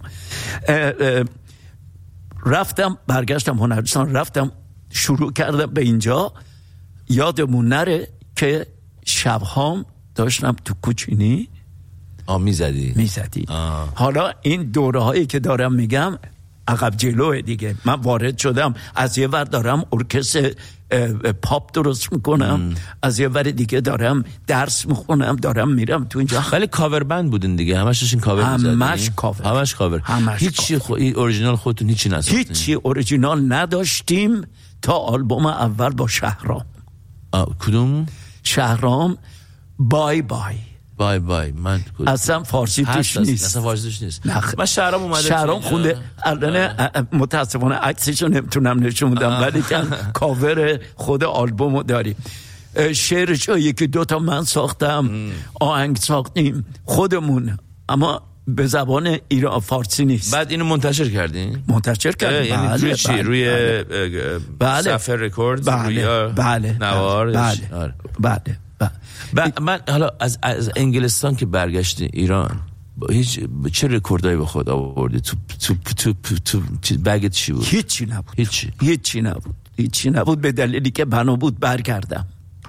رفتم برگشتم هنرستان، رفتم شروع کردم به اینجا. یادمون نره که شبهام داشتم تو کوچینی میزدی. حالا این دوره هایی که دارم میگم عقب جلوه دیگه. من وارد شدم، از یه ور دارم ارکستر پاپ درست میکنم، از یه ور دیگه دارم درس میخونم، دارم میرم تو اینجا. ولی کاور بند بودین دیگه، همش داشتین کاور میزدین؟ همش کاور. هیچی اوریجینال خودتون هیچی نساختین؟ هیچی اوریجینال نداشتیم تا آلبوم اول با شهرام. کدوم؟ شهرام بای من اصلا فارسی توش نیست. اصلا فارسی توش نیست. من شهرام خونده. الان متاسفانه عکسشو نمیتونم نشون بدم ولی کاور خود آلبومو داریم. شعرشو یکی دوتا من ساختم، آهنگ ساختیم خودمون، اما به زبان ایران فارسی نیست. بعد اینو منتشر کردین؟ منتشر کردیم. یعنی روی چی؟ روی صفحه رکورد؟ بله. نوار؟ بله. من حالا از انگلستان که برگشتی ایران هیچ چه رکوردایی به خود آوردی؟ تو بگت چی بود؟ هیچی نبود. هیچی نبود، به دلیلی که بنا بود برگردم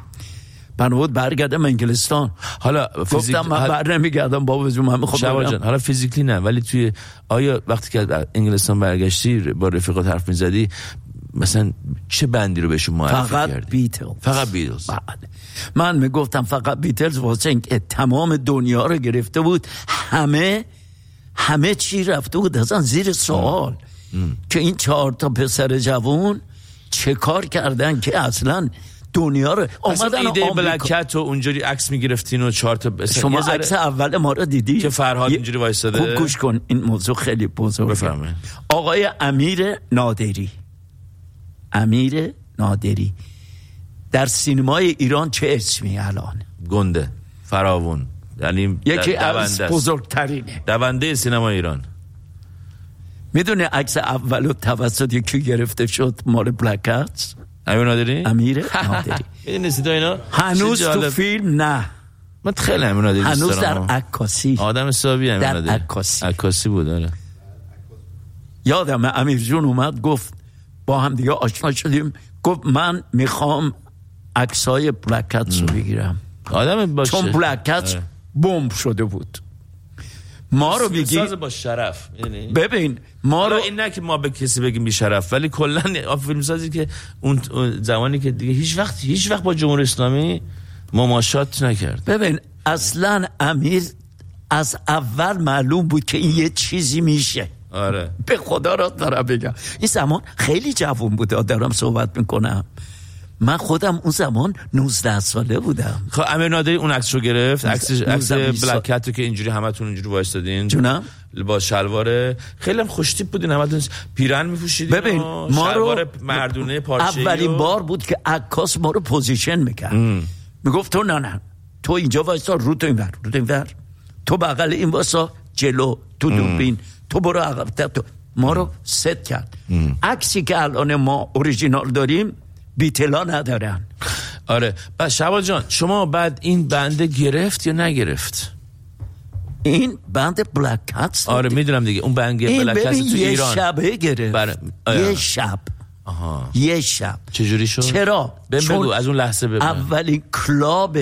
انگلستان. حالا گفتم من بر نمیگردم با وجود من میخوام برم. حالا فیزیکلی نه، ولی توی آیا وقتی که انگلستان برگشتی با رفیقات حرف میزدی مثلا چه بندی رو بهشون معرفی کردی؟ فقط بیتلز. من میگفتم فقط بیتلز واسه اینکه تمام دنیا رو گرفته بود، همه چی رفته بود اصلا زیر سوال که این 4 پسر جوان چه کار کردن که اصلا دنیا رو اومدن. ایده بلک کت و اونجوری عکس میگرفتین و 4 شما عکس اول ما رو دیدی که فرهاد اینجوری وایساده؟ خوب گوش کن، این موضوع خیلی بزرگه. بفرمایید. آقای امیر نادری در سینمای ایران چه اسمی الان؟ گنده، فراوون، یعنی یکی از بزرگترینه دونده سینما ایران. میدونه عکس اولو توسط یکی گرفته شد مال بلک کت؟ امیر نادری. میدونی سیدا اینا هنوز تو فیلم نه، من خیلی امیر نادری دوست هنوز دارم. در عکاسی آدم حسابی امیر نادری، عکاسی بود. آره یادم امیر جون اومد گفت با هم دیگه آشنا شدیم، گفت من میخوام عکسای بلک کت رو بگیرم. آدم باشه، چون بلک کت بمب شده بود. ما رو بگی ساز با شرف. ببین ما رو این نه که ما به کسی بگیم بی شرف، ولی کلا فیلم سازی که اون زمانی که دیگه هیچ وقت با جمهوری اسلامی مماشات نکرد. ببین اصلا امیر از اول معلوم بود که این یه چیزی میشه. آره به خدا را دارم بگم این زمان خیلی جوان بود، دارم صحبت میکنم، من خودم اون زمان 19 ساله بودم. خب امیر نادری اون عکس رو گرفت، عکس بلک کت رو که اینجوری همتون اینجوری وایسادین جونم با شلوار خیلی هم خوش تیپ بودین، همتون پیرن میپوشیدین. ببین ما رو مردونه پارچه‌ای اولین بار بود که عکاس ما رو پوزیشن میکرد، میگفت تو نه تو اینجا وایسا، رو تو اینور، تو بغل این وایسا، جلو تو دوربین، تو برو عقب. تو ما رو ست کرد. عکسی که الان ما اوریجینال داریم بیتلا ندارن. آره. بس شبال جان شما بعد این بنده گرفت یا نگرفت؟ این بند بلک کت. آره میدونم دیگه اون بند بلک کت تو ایران یه شبه گرفت. یه شب. یه شب. چجوری شد؟ چرا؟ بگو از اون لحظه ببین. اولین کلاب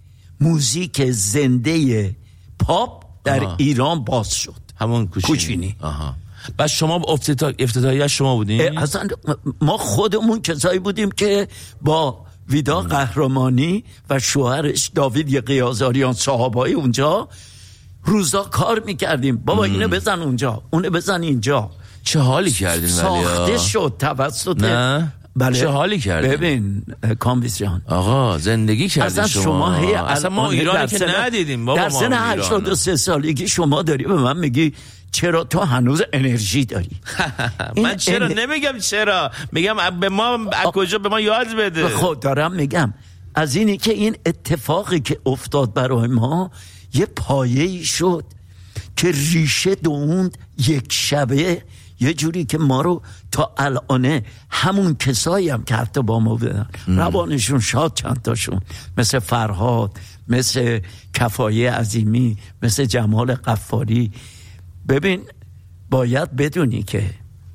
موزیک زنده پاپ در ایران باز شد. همون کوچینی. بس شما افتتاحیه شما بودین؟ اصلا ما خودمون کسایی بودیم که با ویدا قهرمانی و شوهرش داوید قیازاریان صاحبای اونجا روزا کار میکردیم. بابا اینو بزن اونجا، اونو بزن اینجا. چه حالی کردین؟ ساخته شد توسط نه؟ بله. چه حالی کردین؟ ببین کامبیز جان آقا زندگی کردین شما. اصلا ما ایرانی که ندیدیم بابا. در سن 83 سالگی شما داری به من میگی چرا تو هنوز انرژی داری؟ من چرا نمیگم چرا، میگم به ما کجا به ما یاد بده. خب دارم میگم از اینی که این اتفاقی که افتاد برای ما یه پایه‌ای شد که ریشه دوند یک شبه، یه جوری که ما رو تا الانه همون کسایی هم که حتی با ما بدن روانشون شاد، چند تاشون مثل فرهاد، مثل کفایه عظیمی، مثل جمال غفاری. ببین باید بدونی که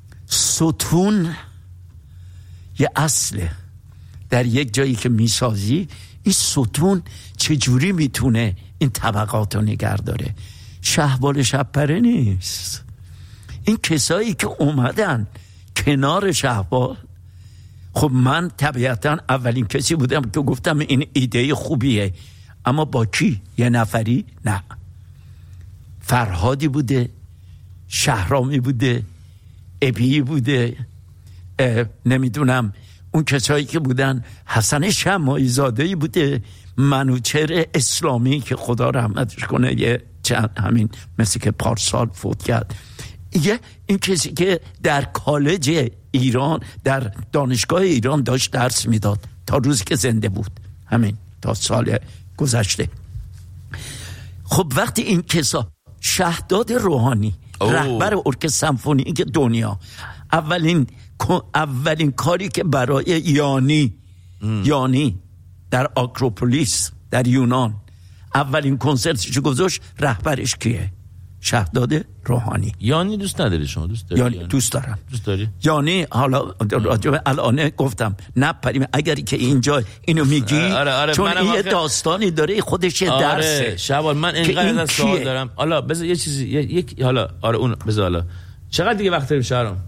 ستون یه اصله در یک جایی که میسازی، این ستون چجوری میتونه این طبقات رو نگه داره؟ شهبال شبپره نیست. این کسایی که اومدن کنار شهبال، خب من طبیعتا اولین کسی بودم که گفتم این ایده خوبیه، اما با کی؟ یه نفری؟ نه، فرهادی بوده، شهرامی بوده، ابی بوده، نمیدونم اون کسایی که بودن، حسن شماعی زاده‌ای بوده، منوچهر اسلامی که خدا رحمتش کنه، یه چند همین مثل که پارسال فوت کرد، این کسی که در کالج ایران، در دانشگاه ایران داشت درس میداد تا روزی که زنده بود، همین تا سال گذشته. خب وقتی این کسا، شهداد روحانی رهبر ارکستر سمفونیک دنیا، اولین کاری که برای یانی در آکروپولیس در یونان اولین کنسرتش گذاشت، رهبرش کیه؟ شهرداد روحانی. یعنی دوست نداری شما؟ دوست داری؟ یعنی دوست دارم. دوست داری؟ یعنی حالا راجب الان گفتم نپریم اگری که اینجا اینو میگی آره چون این یه داستانی داره خودش یه درسه. شبان من اینقدر از سوال دارم. حالا بذار یه چیزی یک حالا اون بذار حالا چقدر دیگه وقت داریم شهرام؟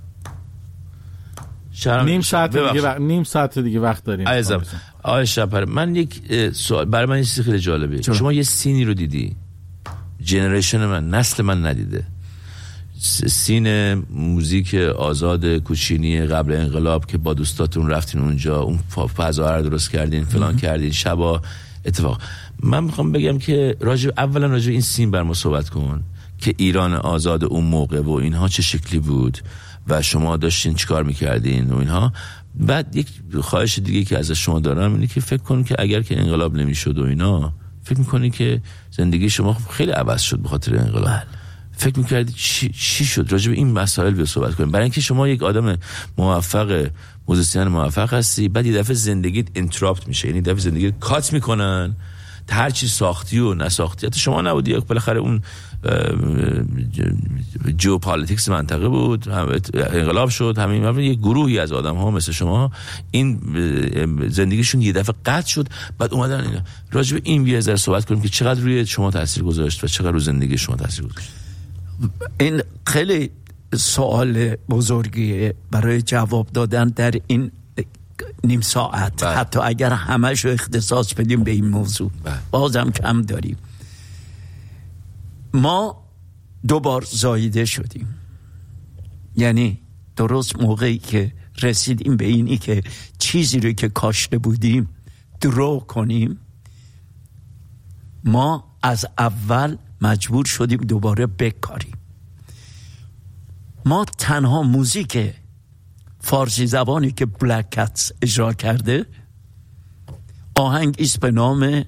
نیم ساعت دیگه وقت داریم. عزیزم آقای شپر من یک سوال برای من این چیز خیلی جالبه. شما یه سینی رو دیدی، جنریشن من، نسل من ندیده. سین موزیک آزاد کوچینی قبل انقلاب که با دوستاتون رفتین اونجا، اون فضا رو درست کردین، فلان کردین، شبا اتفاق. من میخوام بگم که اولا راجع این سین بر ما صحبت کن که ایران آزاد اون موقع و اینها چه شکلی بود و شما داشتین چیکار میکردین و اینها. بعد یک خواهش دیگه که از شما دارم اینه که فکر کن که اگر که انقلاب نمیشد و اینا، فکر میکنی که زندگی شما خیلی عوض شد به خاطر انقلاب. فکر میکردی چی شد؟ راجع به این مسائل بیا صحبت کنیم. برای اینکه شما یک آدم موفق، موزیسین موفق هستی، بعد یه دفعه زندگیت اینتراپت میشه، یعنی دفعه زندگیت کات میکنن، هر چی ساختی و نساختی حتی شما نبودی، بالاخره اون جیوپالیتیکس منطقه بود، انقلاب شد، همین یک گروهی از آدم ها مثل شما این زندگیشون یه دفعه قطع شد، بعد اومدن اینا. راجع به این یه ذره صحبت کنیم که چقدر روی شما تاثیر گذاشت و چقدر روی زندگی شما تاثیر گذاشت. این خیلی سوال بزرگیه برای جواب دادن در این نیم ساعت. حتی اگر همش رو اختصاص بدیم به این موضوع بازم کم داریم. ما 2 بار زاییده شدیم، یعنی درست موقعی که رسیدیم به اینی که چیزی رو که کاشته بودیم درو کنیم، ما از اول مجبور شدیم دوباره بکاریم. ما تنها موزیک فارسی زبانی که بلک کتس اجرا کرده آهنگ است به نام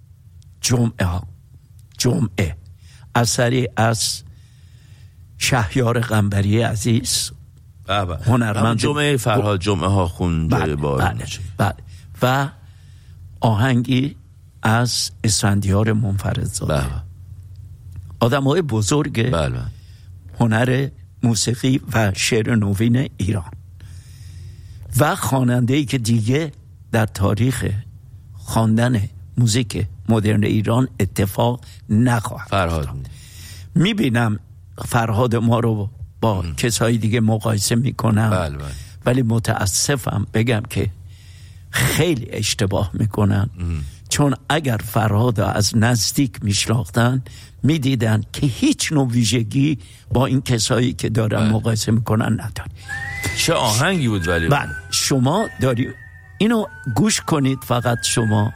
جمعه، اثری از شهریار قنبری عزیز، هنرمند جمعه فرهاد جمعه ها خون جای بارون. بله. و آهنگی از اسفندیار منفردزاده. آدم های بزرگ هنر موسیقی و شعر نوین ایران و خواننده‌ای که دیگه در تاریخ خواندن موزیک مدرن ایران اتفاق نخواهد. فرهاد میبینم فرهاد ما رو با کسایی دیگه مقایسه میکنم، ولی متاسفم بگم که خیلی اشتباه میکنن. چون اگر فرهاد از نزدیک میشناختن میدیدن که هیچ نوع ویژگی با این کسایی که دارن مقایسه میکنن ندارن. چه آهنگی بود ولی شما داری اینو گوش کنید فقط شما.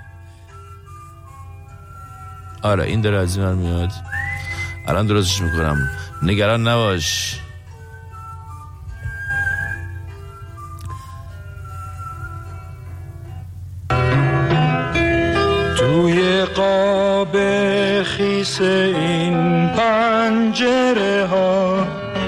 آره این داره از این میاد، الان درستش میکنم، نگران نباش. توی قاب خیس این پنجره ها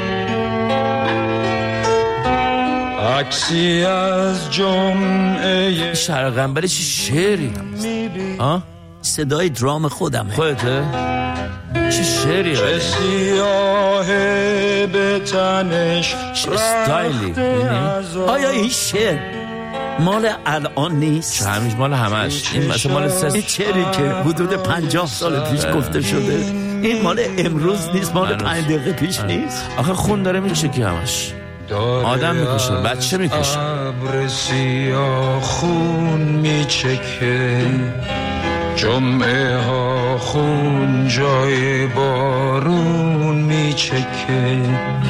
عکسی از جمعه شهریار قنبری چه شعری صدای درام خودمه. خودته؟ چه شعری چه سیاهه به تنش استایلی. آیا این شعر مال الان نیست؟ همیشه مال همش. این مثلا مال این شعری که حدود 50 سال پیش گفته شده این مال امروز نیست، مال 5 دقیقه پیش نیست. آخه خون داره میشه که همش آدم میکشه، بچه میکشه، ابر سیاه خون میچکه، جمعه ها خون جای بارون میچکه.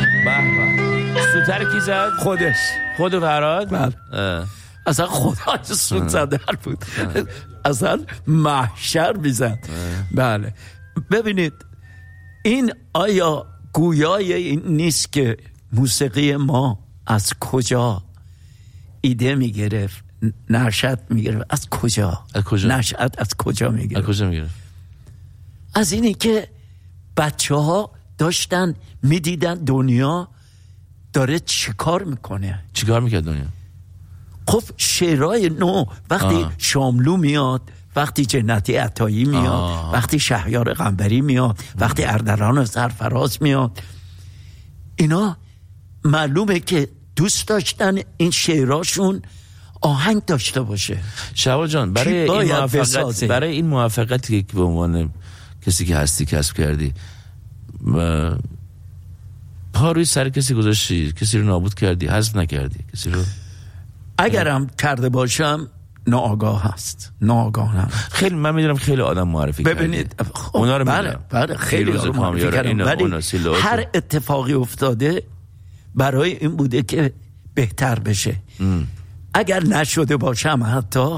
سوتر کی زد؟ خودش. خود فرهاد؟ اصلا خدا سوت زده بود، اصلا محشر میزد. بله ببینید این آیا گویای این نیست که موسیقی ما از کجا ایده میگرفت، نشأت میگرفت؟ از کجا؟ نشأت از کجا میگرفت؟ از اینی که بچه ها داشتن میدیدن دنیا داره چیکار میکنه. چیکار میکرد دنیا؟ خب شعرهای نو وقتی شاملو میاد وقتی جنتی عطایی میاد، وقتی شهریار قنبری میاد، وقتی اردلان سرفراز میاد، اینا معلومه که دوست داشتن این شعراشون آهنگ داشته باشه. شهبال جان، برای این موفقیتی که به عنوان کسی که هستی کسب کردی پا روی سر کسی گذاشتی، کسی رو نابود کردی، حذف نکردی کسی رو؟ اگرم کرده باشم ناآگاه هست، ناآگاهانه. خیلی من میدونم خیلی آدم معرفی کردی، ببینید اونا رو بله خیلی آدم معرفی کردم، ولی هر اتفاقی افتاده برای این بوده که بهتر بشه. اگر نشده باشم حتی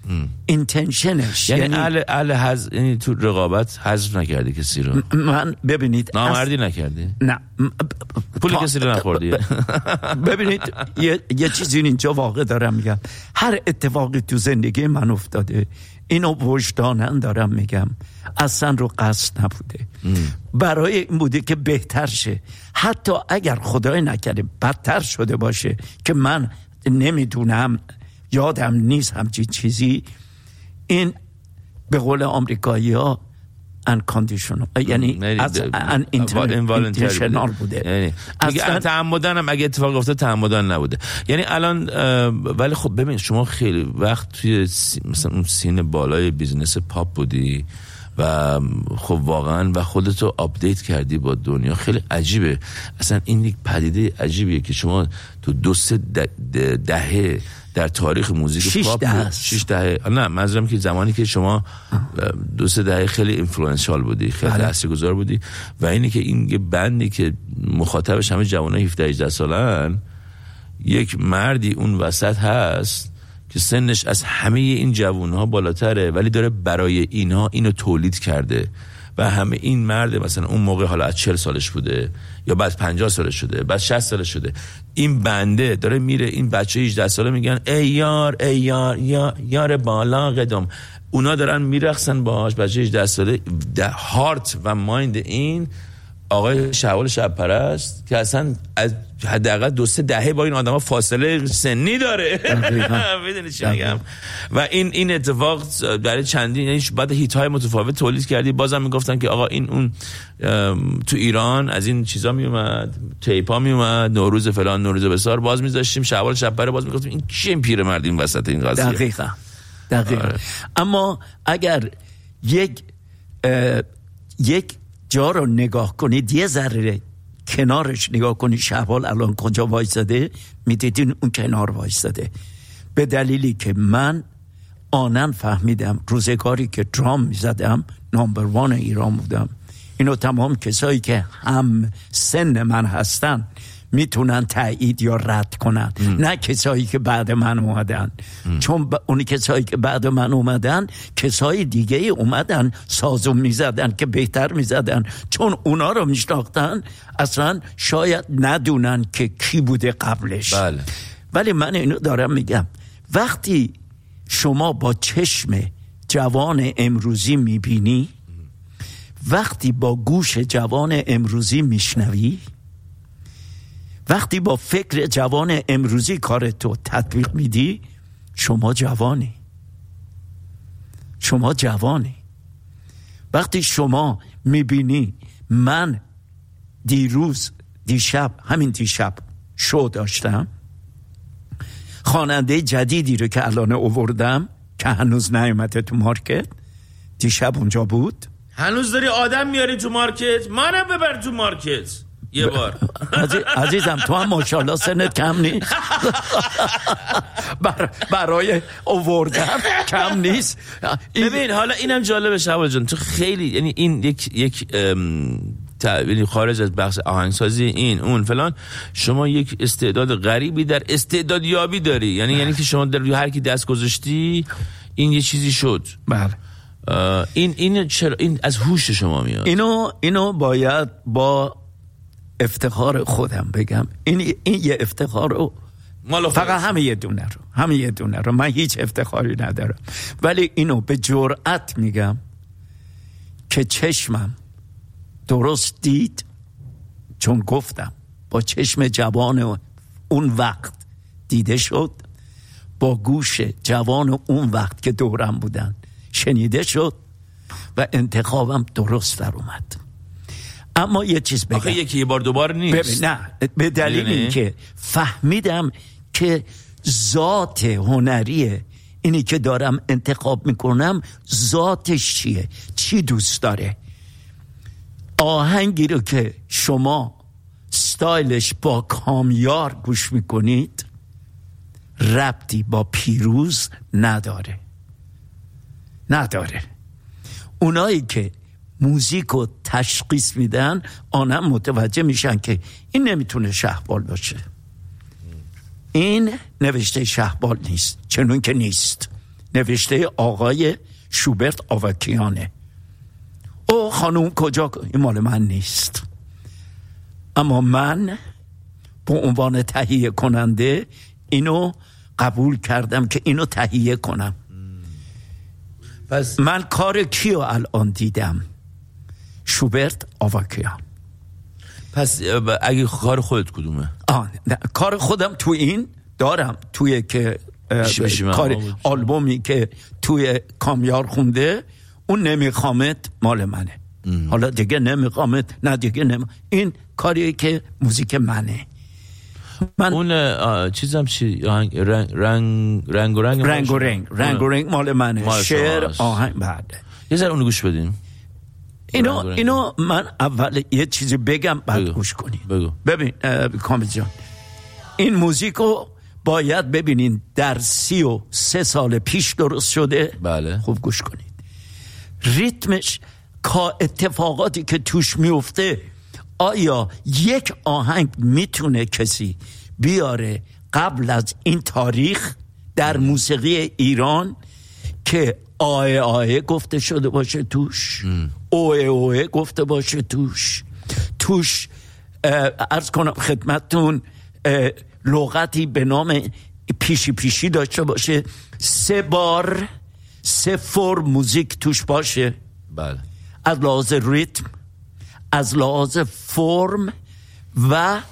اینتنشنش، یعنی یعنی تو رقابت حذف نکردی کسی رو؟ من ببینید نامردی نکردی؟ نه پول کسی رو نخوردی؟ ببینید یه چیزی اینجا واقع دارم میگم، هر اتفاقی تو زندگی من افتاده اینو وجدانن دارم میگم، اصلا رو قصد نبوده، برای این بوده که بهتر شه. حتی اگر خدای نکرده بدتر شده باشه که من نمیدونم، یادم نیست همچین چیزی، این به قول آمریکایی ها unconditional، یعنی از intentional بوده، یعنی اصلا تعمدن هم اگه اتفاق افتاد تعمدن نبوده. یعنی الان ولی خب ببین شما خیلی وقت توی مثلا اون سین بالای بیزنس پاپ بودی و خب واقعا و خودتو آپدیت کردی با دنیا. خیلی عجیبه اصلا، این یک پدیده عجیبیه که شما تو 2-3 دهه در تاریخ موزیک پاپ 6 دهه، نه منظورم که زمانی که شما 2-3 دهه خیلی اینفلوئنشال بودی، خیلی تاثیرگذار بودی، و اینی که این یه بندی که مخاطبش همه جوانای 17-18 سالن، یک مردی اون وسط هست که سنش از همه این جوانها بالاتره ولی داره برای اینها اینو تولید کرده و همه این مرد مثلا اون موقع حالا از 40 سالش بوده یا بعد 50 سالش شده، بعد 60 سالش شده، این بنده داره میره، این بچه 18 ساله میگن ای یار ای یار یار بالا قدم، اونا دارن میرقصن باهاش، بچه 18 ساله. هارت و مایند این آقای شهبال شب پرست که اصلا از حداقل 2-3 دهه با این آدما فاصله سنی داره. میدونی چی میگم؟ و این اتفاق برای چندین، یعنی بعد هیت های متفاوت تولید کردی، بازم میگفتن که آقا این اون تو ایران از این چیزا میومد، تیپا میومد، نوروز فلان، نوروز بسار باز میذاشتیم، شهبال شب پره باز میگفتیم این کی پیرمرد این وسط این قضیه. دقیقاً اما اگر یک جا رو نگاه کنید، یه ذره کنارش نگاه کنید، شهبال الان کجا وایساده، میدیدین اون کنار وایساده، به دلیلی که من آنن فهمیدم روزگاری که درام میزدم نمبر 1 ایران بودم. اینو تمام کسایی که هم سن من هستن میتونن تایید یا رد کنن، نه کسایی که بعد من اومدن، چون اونی کسایی که بعد من اومدن کسایی دیگه اومدن سازو میزدن که بهتر میزدن، چون اونا رو میشناختن اصلا شاید ندونن که کی بوده قبلش. بله. ولی من اینو دارم میگم، وقتی شما با چشم جوان امروزی میبینی، وقتی با گوش جوان امروزی میشنوی، وقتی با فکر جوان امروزی کارتو تطبیق میدی، شما جوانی. وقتی شما میبینی، من همین دیشب شو داشتم، خواننده جدیدی رو که الان آوردم که هنوز نیومده تو مارکت، دیشب اونجا بود. هنوز داری آدم میاری تو مارکت؟ منم ببر تو مارکت یه بار. عزیزم تو هم ماشاءالله سنت کم نیست. برای آوردن کم نیست. ببین حالا اینم جالبه شهبال جان، تو خیلی یعنی این یک یعنی خارج از بحث آهنگسازی این اون فلان، شما یک استعداد غریبی در استعدادیابی داری، یعنی که شما در هر کی دست گذاشتی این یه چیزی شد. بله. این چرا این از هوش شما میاد؟ اینو باید با افتخار خودم بگم، این یه افتخار رو فقط همه یه دونه رو من هیچ افتخاری ندارم، ولی اینو به جرأت میگم که چشمم درست دید، چون گفتم با چشم جوان اون وقت دیده شد، با گوش جوان اون وقت که دورم بودن شنیده شد و انتخابم درست در اومد. اما یه چیز بگم، آخه یکی بار دوبار نیست. نه، به دلیل اینکه فهمیدم که ذات هنریه اینی که دارم انتخاب میکنم ذاتش چیه، چی دوست داره. آهنگی رو که شما ستایلش با کامیار گوش میکنید ربطی با پیروز نداره. اونایی که موزیک رو تشخیص میدن آنها متوجه میشن که این نمیتونه شهبال باشه، این نوشته شهبال نیست، چنون که نیست، نوشته آقای شوبرت آواکیانه. او خانوم کجا، این مال من نیست. اما من به عنوان تهیه کننده اینو قبول کردم که اینو تهیه کنم. پس من کار کیو الان دیدم؟ شوبرت آواکیان. پس اگه کار خودت کدومه؟ کار خودم تو این دارم، توی که کار آلبومی که توی کامیار خونده اون نمیخوامت مال منه. حالا دیگه نمیخوامت، نه دیگه این کاریه که موزیک منه. من اون چیزم چی رنگ و رنگ مال منه. شعر آهنگ بعد یه ذره اونو گوش بدیم. اینو من اول یه چیزی بگم بعد گوش کنید. ببین کامل جان، این موزیکو باید ببینین در 33 سال پیش درست شده. بله. خوب گوش کنید. ریتمش، اتفاقاتی که توش میفته، آیا یک آهنگ میتونه کسی بیاره قبل از این تاریخ در موسیقی ایران که آه آه گفته شده باشه توش، اوه اوه گفته باشه توش عرض کنم خدمتون لغتی به نام پیشی داشته باشه، 3 بار 3 فرم موزیک توش باشه. بله. از لحاظ ریتم، از لحاظ فرم و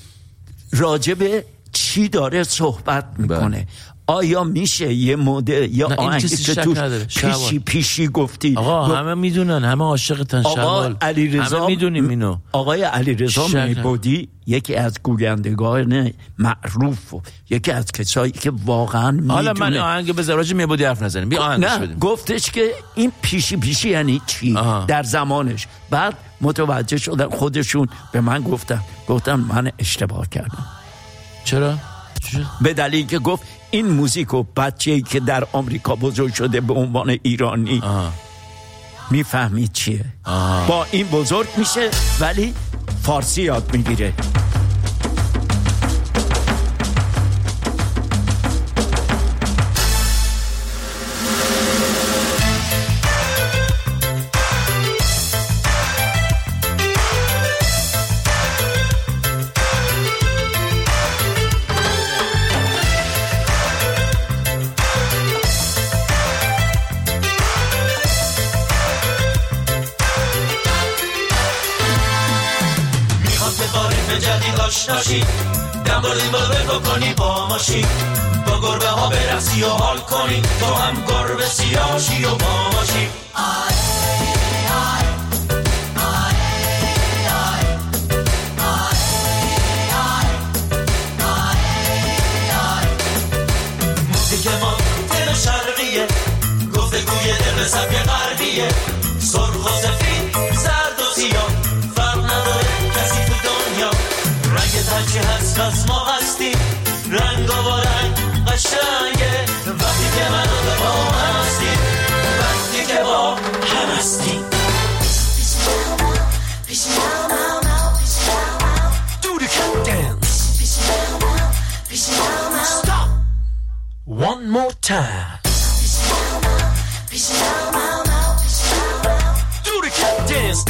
راجب چی داره صحبت میکنه. بله. آیا میشه یه مدل یا آهنگی که تو پیشی گفتی؟ آقا همه میدونن، همه عاشقتن. آقا علیرضا، همه میدونیم اینو. آقای علیرضا میبودی یکی از گویندگان معروف و یکی از کسایی که واقعا میدونه. حالا من آهنگ به زراج میبودی حرف نزنیم، بیا آهنگش بدیم. گفتش که این پیشی یعنی چی در زمانش. بعد متوجه شدن خودشون به من گفتن من اشتباه کردم. چرا؟ به دلیل که گفت این موزیکو بچه‌ای که در آمریکا بزرگ شده به عنوان ایرانی میفهمید چیه. با این بزرگ میشه ولی فارسی یاد میگیره. دنبال بکنی با ماشین، با گربه ها برقصی و حال کنی، تو هم گربه سیاشی و با ماشین. موزیک ما دل شرقیه، گفتگوی دل سبک غربیه، سرخ و سفید، زرد و سیاه، فرق نداره کسی تو دنیا. رنگ هرچی هست از ما هستی، رنگ و رنگ قشنگه وقتی که من و با هم هستی، وقتی که با هم هستی. Do the cat dance. Stop. One more time. Do the cat dance.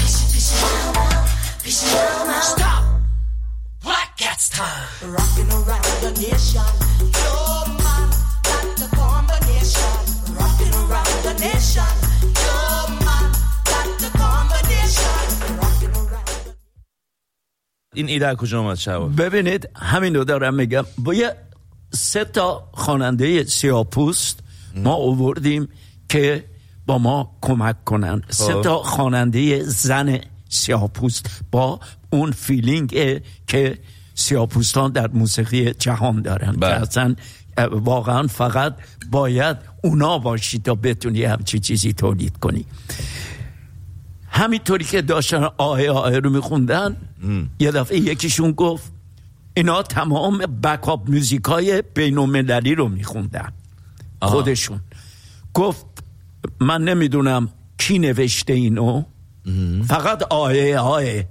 Stop. Black Cat's time. Rocking around the nation. Your man got the combination. Rocking around the nation. Your man got the combination. Rocking around. این ایده کجا اومد شباب؟ ببینید همین رو دارم میگم. با یه 3 خواننده سیاه‌پوست ما آوردیم که با ما کمک کنن. 3 تا خواننده زن سیاه‌پوست با اون فیلینگ که سیاه‌پوستان در موسیقی جهان دارن که اصلا واقعا فقط باید اونا باشی تا بتونی همچی چیزی تولید کنی. همینطوری که داشتن آه آه رو میخوندن یه دفعه یکیشون گفت اینا تمام بکاپ موزیکای بین‌المللی رو میخوندن خودشون. گفت من نمیدونم کی نوشته اینو، فقط آه آه.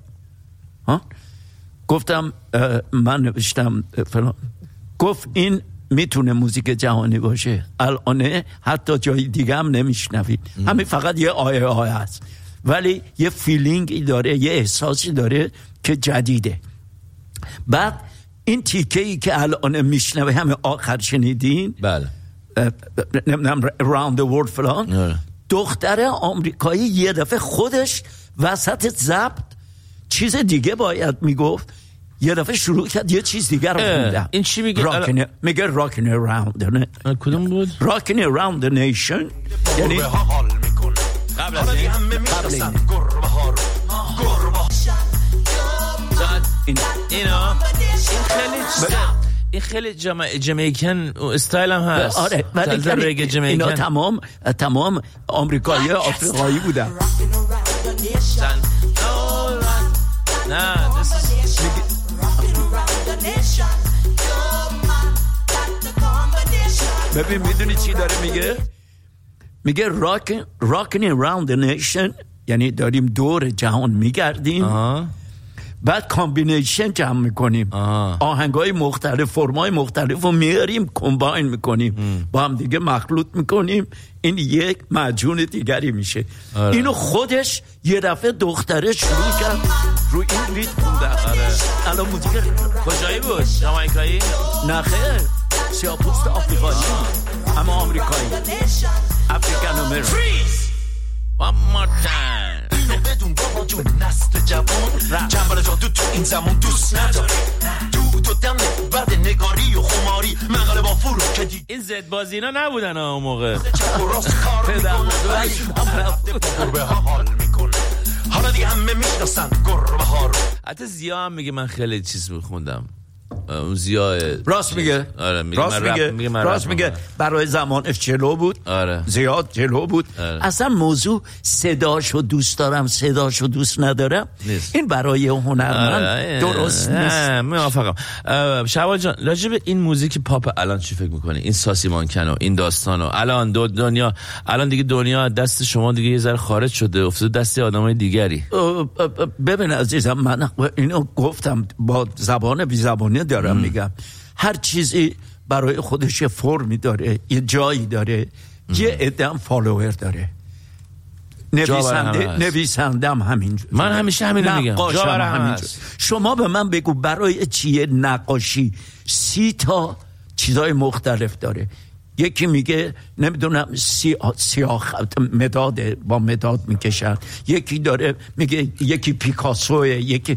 گفتم من نوشتم فلان. گفت این میتونه موزیک جهانی باشه، الان حتی جای دیگه هم نمیشنوید، همین فقط یه آه آه هست ولی یه فیلینگی داره، یه احساسی داره که جدیده. بعد این تیکه‌ای که الان میشنوه همه آخر شنیدین، بله نمیدونم Around the World فلان، دختر آمریکایی یه دفعه خودش وسط ضبط چیز دیگه باید میگفت، یه دفعه شروع کرد یه چیز دیگه رو خوندن. این چی میگه؟ میگه Rockin' Around. کدوم بود؟ Rockin' Around the Nation. یعنی قبل از این این خیلی جمیکن استایل هم هست. آره ولی اینا تمام آمریکایی آفریقایی بودن. نه ببین میدونی چی داره میگه؟ میگه rocking around the nation، یعنی داریم دور جهان میگردیم، بعد کامبینیشن جمع میکنیم، آهنگای مختلف، فرمای مختلف رو میاریم کمباین میکنیم با هم دیگه مخلوط میکنیم، این یک مجون دیگری میشه. اینو خودش یه دفعه دختره شروع کرد رو این ریتم خوندن. الان موزیک کجایی بود؟ جامائیکایی؟ نه خیر، سیاه‌پوست آفریقایی اما آمریکایی، افریکن امریکن. One more time. اینو بدون بابا جون نسل جوان چنبال جادو تو این زمان دوست نداره، تو دمه بعد نگاری و خماری مقاله با فرو کدی. این زد بازی اینا نبودن اون موقع. چپ و راست کار گربه ها حال میکنه، حالا دیگه همه میشناسن گربه ها رو. حتی زیا هم میگه من خیلی چیز میخوندم. اون زیا راست میگه. آره راست میگه برای زمانش جلو بود. آره. زیاد جلو بود. آره. اصلا موضوع صداشو دوست دارم صداشو دوست ندارم نیست. این برای هنرمند درست نیست. موافقم. شوال جان راجع به این موزیک پاپ الان چی فکر میکنی؟ این ساسی مانکن و این داستانو الان دنیا الان دیگه دنیا دست شما دیگه یه ذره خارج شده، افتاده دست آدمای دیگری. ببین عزیزم من اینو گفتم با زبان بی زبانی دارم میگم، هر چیزی برای خودش فرمی داره، یه جایی داره، یه عدم فالوور داره. نویسنده هم همینجور، من همیشه همینو میگم، جا برای همینجور. شما به من بگو برای چیه نقاشی 30 تا چیزای مختلف داره. یکی میگه نمیدونم سیاه مداد با مداد میکشن، یکی داره میگه یکی پیکاسوه، یکی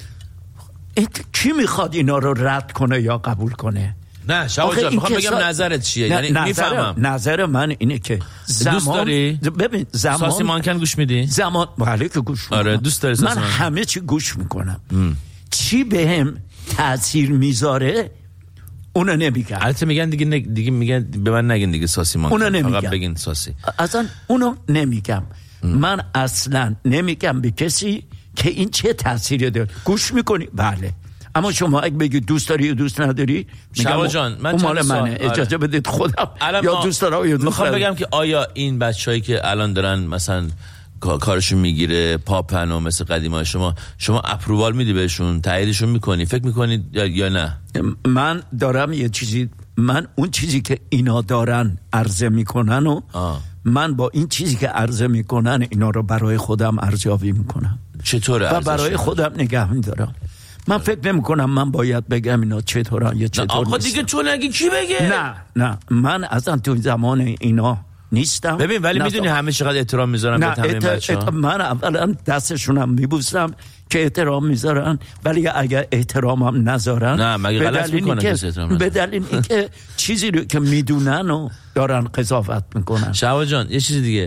کی میخواد اینا رو رد کنه یا قبول کنه؟ نه شوال جان میخوام بگم نظرت چیه؟ یعنی میفهمم نظر من اینه که زمان دوست داری؟ ببین زمان ساسی مانکن گوش میدی؟ زمان بله که گوش میکنم. آره دوست داری من همه چی گوش میکنم. چی بهم تاثیر میذاره اونو نمیگم. البته میگن دیگه میگن به من نگین دیگه ساسی مانکن، فقط بگین ساسی. اصلا اونو نمیگم. من اصلا نمیگم به کسی که این چه تأثیری داره. گوش میکنی؟ بله. اما شما اگه بگی دوست داری یا دوست نداری، شوال جان من مال منه، اجازه بدید خودم یا دوست دارم یا دوست میخوام بگم که آیا این بچه‌ای که الان دارن مثلا کارشون میگیره پاپن و مثل قدیمای شما اپرووال میدی بهشون، تاییدشون میکنی، فکر میکنی یا نه؟ من دارم یه چیزی، من اون چیزی که اینا دارن عرضه میکنن و من با این چیزی که عرضه میکنن اینا رو برای خودم ارزیابی میکنم. چطوره؟ و برای خودم نگه میدارم. من فکر نمی‌کنم من باید بگم اینا چطورن یا چطور نیستن. آقا دیگه تو نگی کی بگه؟ نه من اصلا تو زمان اینا نیستم. ببین ولی میدونی همه چقدر احترام میذارن به تمام بچه‌ها. من اولا دستشونم میبوسم که احترام میذارن، ولی اگر احترامم نذارن نه مگه غلط میکنن به دلیل اینکه چیزی رو که میدونن و دارن قضاوت میکنن. شوال جان یه چیز دیگه،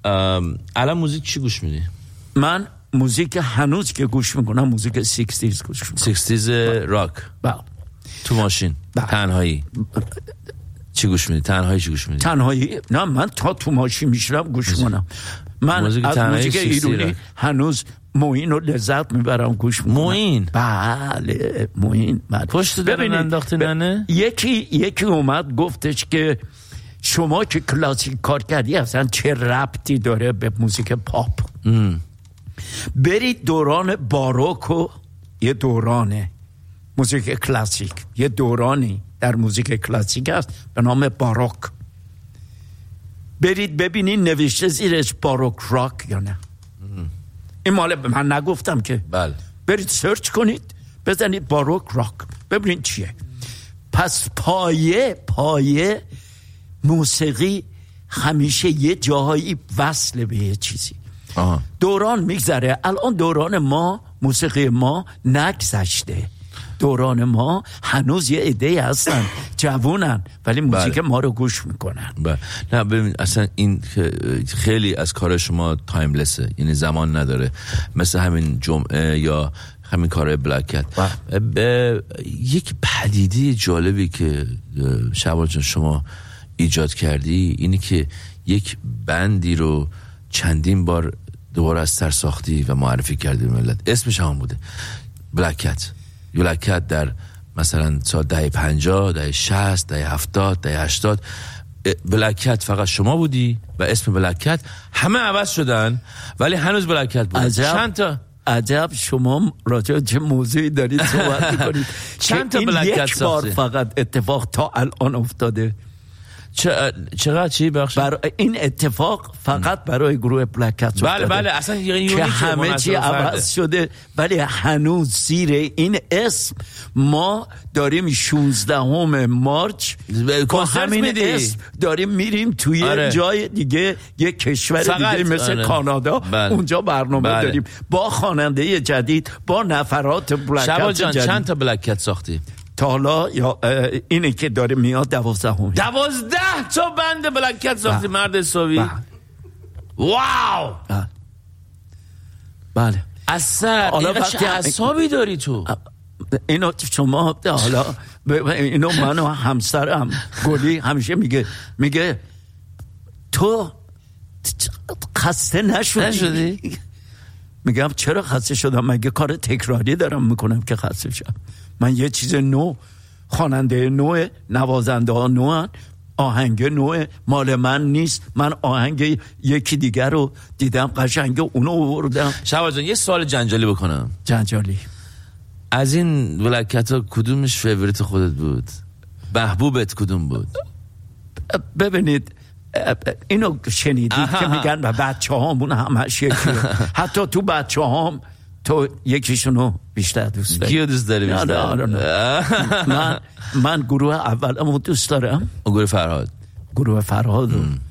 الان موزیک چی گوش میدی؟ من موزیک هنوز که گوش میکنم موزیک 60s گوش میکنم. 60s راک. تو ماشین تنهایی چی گوش میدی؟ تنهایی چی گوش میدی؟ تنهایی نه، من تا تو ماشین میشرم گوش میکنم. من از موزیک ایرانی هنوز موین رو لذت میبرم گوش میکنم. موین؟ بله موین. پشت دارن انداخته ننه؟ یکی اومد گفتش که شما که کلاسیک کار کردی اصلا چه ربطی داره به موزیک پاپ؟ برید دوران باروکو، یه دورانه موزیک کلاسیک، یه دورانی در موزیک کلاسیک است به نام باروک. برید ببینید نوشته زیرش باروک راک یا نه. این مال من نگفتم که. بله. برید سرچ کنید بزنید باروک راک ببینید چیه. پس پایه موسیقی همیشه یه جاهایی وصل به یه چیزی. دوران میگذره. الان دوران ما موسیقی ما نگذشته. دوران ما هنوز یه عده هستن جوونن ولی موزیک ما رو گوش میکنن. نه ببین اصلا این خیلی از کار شما تایملسه، یعنی زمان نداره، مثل همین جمعه یا همین کار بلکت. یک پدیده جالبی که شهباز جان شما ایجاد کردی اینی که یک بندی رو چندین بار دوباره از سر ساختی و معرفی کردی به ملت. اسمش هم بوده بلکت. بلکت در مثلا سال دهه 50 دهه 60 دهه 70 دهه 80 بلکت فقط شما بودی و اسم بلکت همه عوض شدن ولی هنوز بلکت بود. چند تا عجب شما راجع چه موضوعی دارید صحبت می‌کنید. چند تا بلکت یک بار فقط اتفاق تا الان افتاده. چقدر چی بخش؟ این اتفاق فقط برای گروه بلکت افتاده. بله اصلا که همه چی عوض شده ولی هنوز زیر این اسم ما داریم 16 مارچ با همین اسم داریم میریم توی جای دیگه، یک کشور دیگه مثل کانادا. اونجا برنامه داریم با خواننده جدید، با نفرات بلکت جدید. چند تا بلکت ساختی تا حالا؟ یا اینه که داره میاد 12 تا بند بلکت ساختی مرد حسابی. واو. بله. اصلا چه اعصابی داری تو؟ اینو شما حالا اینو من و همسرم گلی همیشه میگه تو خسته نشدی؟ میگم چرا خسته شدم؟ مگه کار تکراری دارم میکنم که خسته شدم؟ من یه چیز نو، خواننده نوع، نوازنده ها نوعن، آهنگ نوع مال من نیست. من آهنگ یکی دیگر رو دیدم قشنگ اونو آوردم. شهباز جان یه سوال جنجالی بکنم. جنجالی. از این بلکت ها کدومش فیوریت خودت بود؟ محبوبت کدوم بود؟ ببینید اینو شنیدید که میگن بچه هامون همش یکیه. حتی تو بچه هام تو یکیشونو بیشتر دوست داری. کیو دوست داری بیشتر؟ من گروه اولمو دوست دارم. گروه فرهاد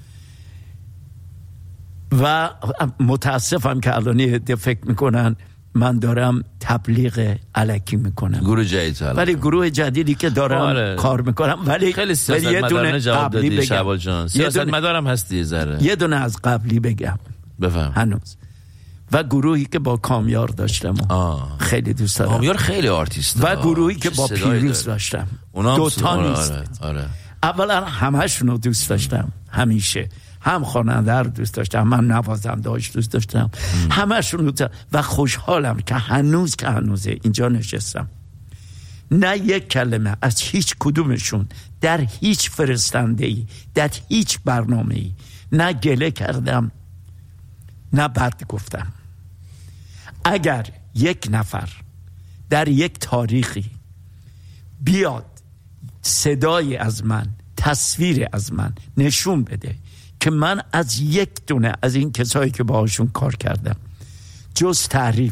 و متاسفم که الان فکر میکنن من دارم تبلیغ الکی میکنم. گروه جدید ولی گروه جدیدی که دارم کار میکنم ولی خیلی سیاستمدارانه جواب دادی شهباز جان. سیاستمدارم هستی ذره. یه دونه از قبلی بگم. بفهم. هنوز و گروهی که با کامیار داشتم خیلی دوست دارم. کامیار خیلی آرتیست. و گروهی که با پیروز داشتم. دو تا نیست. اولا همه‌شون دوست داشتم همیشه. هم خواننده رو دوست داشتم، من نوازنده هاش دوست داشتم. همه‌شون و خوشحالم که هنوزه اینجا نشستم. نه یک کلمه از هیچ کدومشون در هیچ فرستنده‌ای، در هیچ برنامه‌ای نه گله کردم نه بد گفتم. اگر یک نفر در یک تاریخی بیاد صدای از من، تصویر از من نشون بده که من از یک دونه از این کسایی که باهاشون کار کردم جز تعریف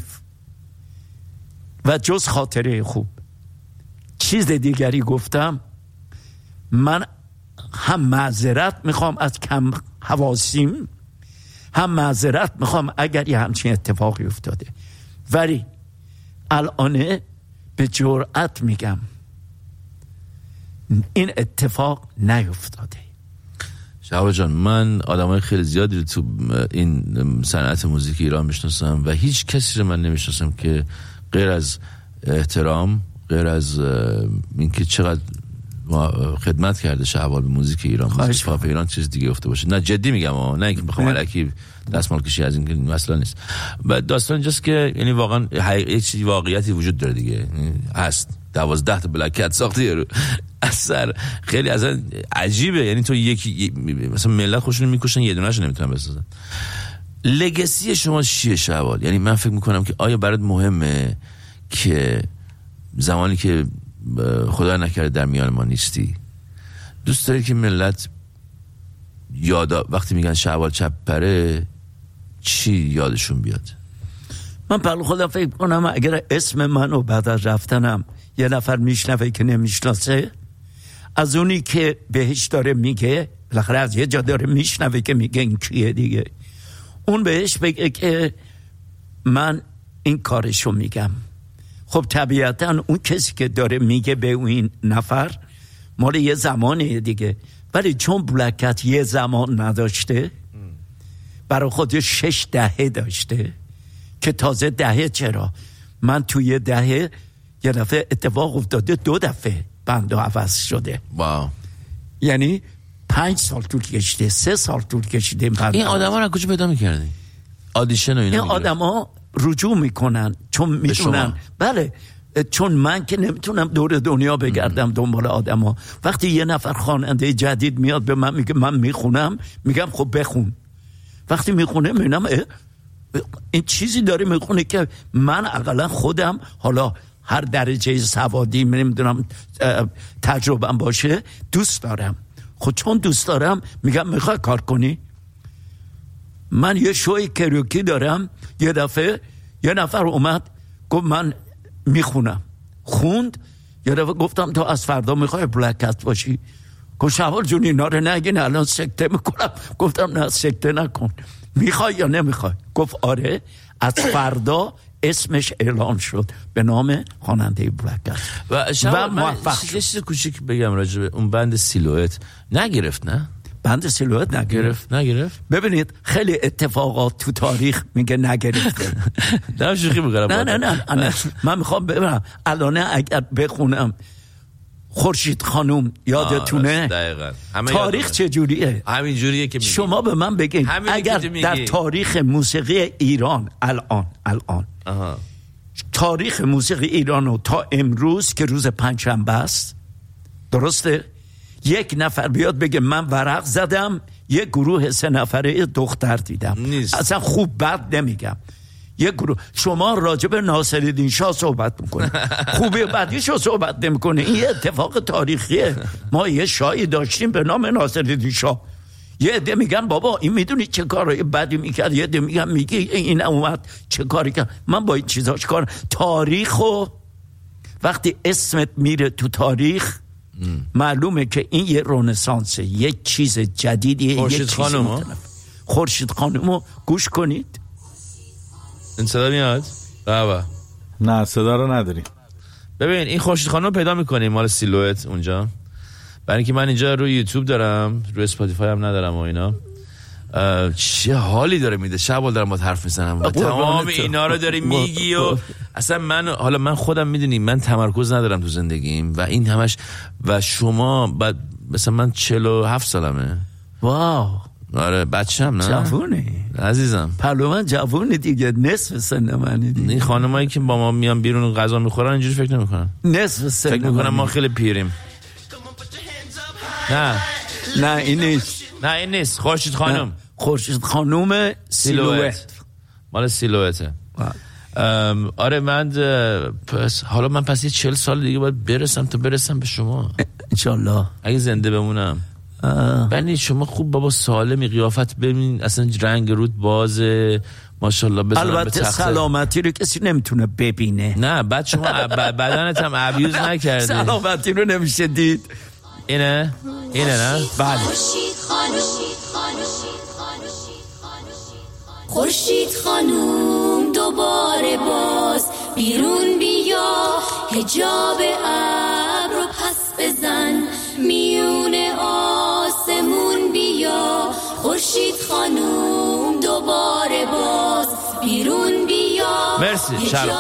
و جز خاطره خوب چیز دیگری گفتم، من هم معذرت میخوام از کم حواسیم، هم معذرت میخوام اگر یه همچین اتفاقی افتاده. ولی الان به جرأت میگم این اتفاق نیفتاده. شهاب جان، من آدمای خیلی زیادی تو این صنعت موزیک ایران میشناسم و هیچ کسی رو من نمیشناسم که غیر از احترام، غیر از اینکه چقدر خدمت کرده شهاب به موزیک ایران، موزیک پاپ ایران، چیز دیگه گفته باشه. نه جدی میگم، نه اینکه بخوام الکی دستمال کشی از این مسئله نیست. و داستان اینجاست که یعنی واقعا یک واقعیتی وجود داره دیگه، هست 12 تا بلکت ساخته رو اثر خیلی اصلا عجیبه. یعنی تو یکی مثلا ملت خوشون میکشن یه دونه‌اش نمیتونن بسازن. لگسی شما چیه شهاب؟ یعنی من فکر میکنم که آیا برات مهمه که زمانی که خدا نکرده در میان ما نیستی، دوست داری که ملت وقتی میگن شهاب چپره چی یادشون بیاد؟ من برای خودم فکر کنم اگر اسم منو بعد از رفتنم یه نفر میشنوه که نمیشناسه، از اونی که بهش داره میگه، بالاخره از یه جا داره میشنوه که میگه این کیه دیگه، اون بهش بگه که من این کارشو میگم. خب طبیعتا اون کسی که داره میگه به اون نفر مال یه زمانه دیگه، ولی چون بلکت یه زمان نداشته، برای خودش 6 دهه داشته که تازه دهه چرا؟ من توی دهه یه دفعه اتفاق افتاده 2 دفعه بنده عوض شده. واو. یعنی 5 سال طول کشیده، 3 سال طول کشیده. این آدم ها رو کجا پیدا میکردی؟ آدیشن و اینا؟ این آدم ها رجوع میکنن چون میدونن. بله، چون من که نمیتونم دور دنیا بگردم دنبال آدم ها. وقتی یه نفر خواننده جدید میاد به من میگه من میخونم، میگم خب بخون. وقتی میخونه میبینم این چیزی داره میخونه که من اقلا خودم حالا هر درجه سوادی نمیدونم تجربهم باشه دوست دارم. خود چون دوست دارم میگم میخوای کار کنی؟ من یه شوی کریوکی دارم، یه دفعه یه نفر اومد گفت من میخونم، خوند. یه دفعه گفتم تو از فردا میخوای بلکت باشی؟ گفت شهاب جون اینا رو نگین الان سکته میکنم. گفتم نه سکته نکن، میخوای یا نمیخوای؟ گفت آره. از فردا اسمش اعلان شد به نام خواننده بلکت و موفق شد. یه چیز کوچیک بگم راجع به اون بند سیلوئت. نگرفت؟ نه بند سیلوئت نگرفت. ببینید خیلی اتفاقات تو تاریخ میگه نگرفته. نه شوخی میکنم. نه من میخوام ببینم الان اگر بخونم خورشید خانوم یادتونه؟ دقیقاً. تاریخ چجوریه؟ همین جوریه که میگی. شما به من بگید اگر در تاریخ موسیقی ایران الان تاریخ موسیقی ایرانو تا امروز که روز پنجشنبه است، درسته؟ یک نفر بیاد بگه من ورق زدم یک گروه 3 نفره دختر دیدم نیست. اصلا خوب بد نمیگم، یک گروه. شما راجب ناصرالدین شاه صحبت میکنه، خوبی بدیشو صحبت نمیکنه. این یه اتفاق تاریخیه. ما یه شاهی داشتیم به نام ناصرالدین شاه. یه عده میگن بابا این میدونی چه کارای بدی میکرد، یه عده میگن میگی این اومد چه کاری کرد. من با این چیزا چه کار؟ تاریخو وقتی اسمت میره تو تاریخ معلومه که این یه رنسانسه، یک چیز جدیدیه. خورشید خانومو گوش کنید. این صدا میاد؟ بابا نه صدا رو نداریم. ببین این خورشید خانومو پیدا میکنیم مال سیلوئت اونجا، برای اینکه من اینجا روی یوتیوب دارم، روی اسپاتیفای هم ندارم و اینا. چه حالی داره میده. شب دارم با حرف میزنم و تمام اینا رو داری میگی و اصلا من خودم میدونی من تمرکز ندارم تو زندگیم و این همش. و شما مثلا من 47 سالمه. واو. آره بچه‌م. نه جوونی عزیزم، پهلوان جوونی دیگه، نصف سن منی دیگه. این خانمایی که با ما میان بیرون غذا میخورن اینجوری فکر نمیکنن، نصف سن فکر میکنن ما خیلی پیریم. نه این نیست. خورشید خانم. خورشید خانم سیلوئت مال سیلوئته. آره من حالا من پس یه 40 سال دیگه باید برسم به شما انشالله اگه زنده بمونم. بنی شما خوب بابا سالمی، قیافت ببین اصلا رنگ رود بازه ماشاءالله. البته سلامتی رو کسی نمیتونه ببینه. نه بعد شما بدنت هم ابیوز نکردی. سلامتی رو نمیشه دید. اینه نه؟ بله. خورشید خانوم دوباره باز بیرون بیا، حجاب ابر رو پس بزن، میون آسمون بیا، خانوم دوباره باز بیرون بیا. مرسی شرم.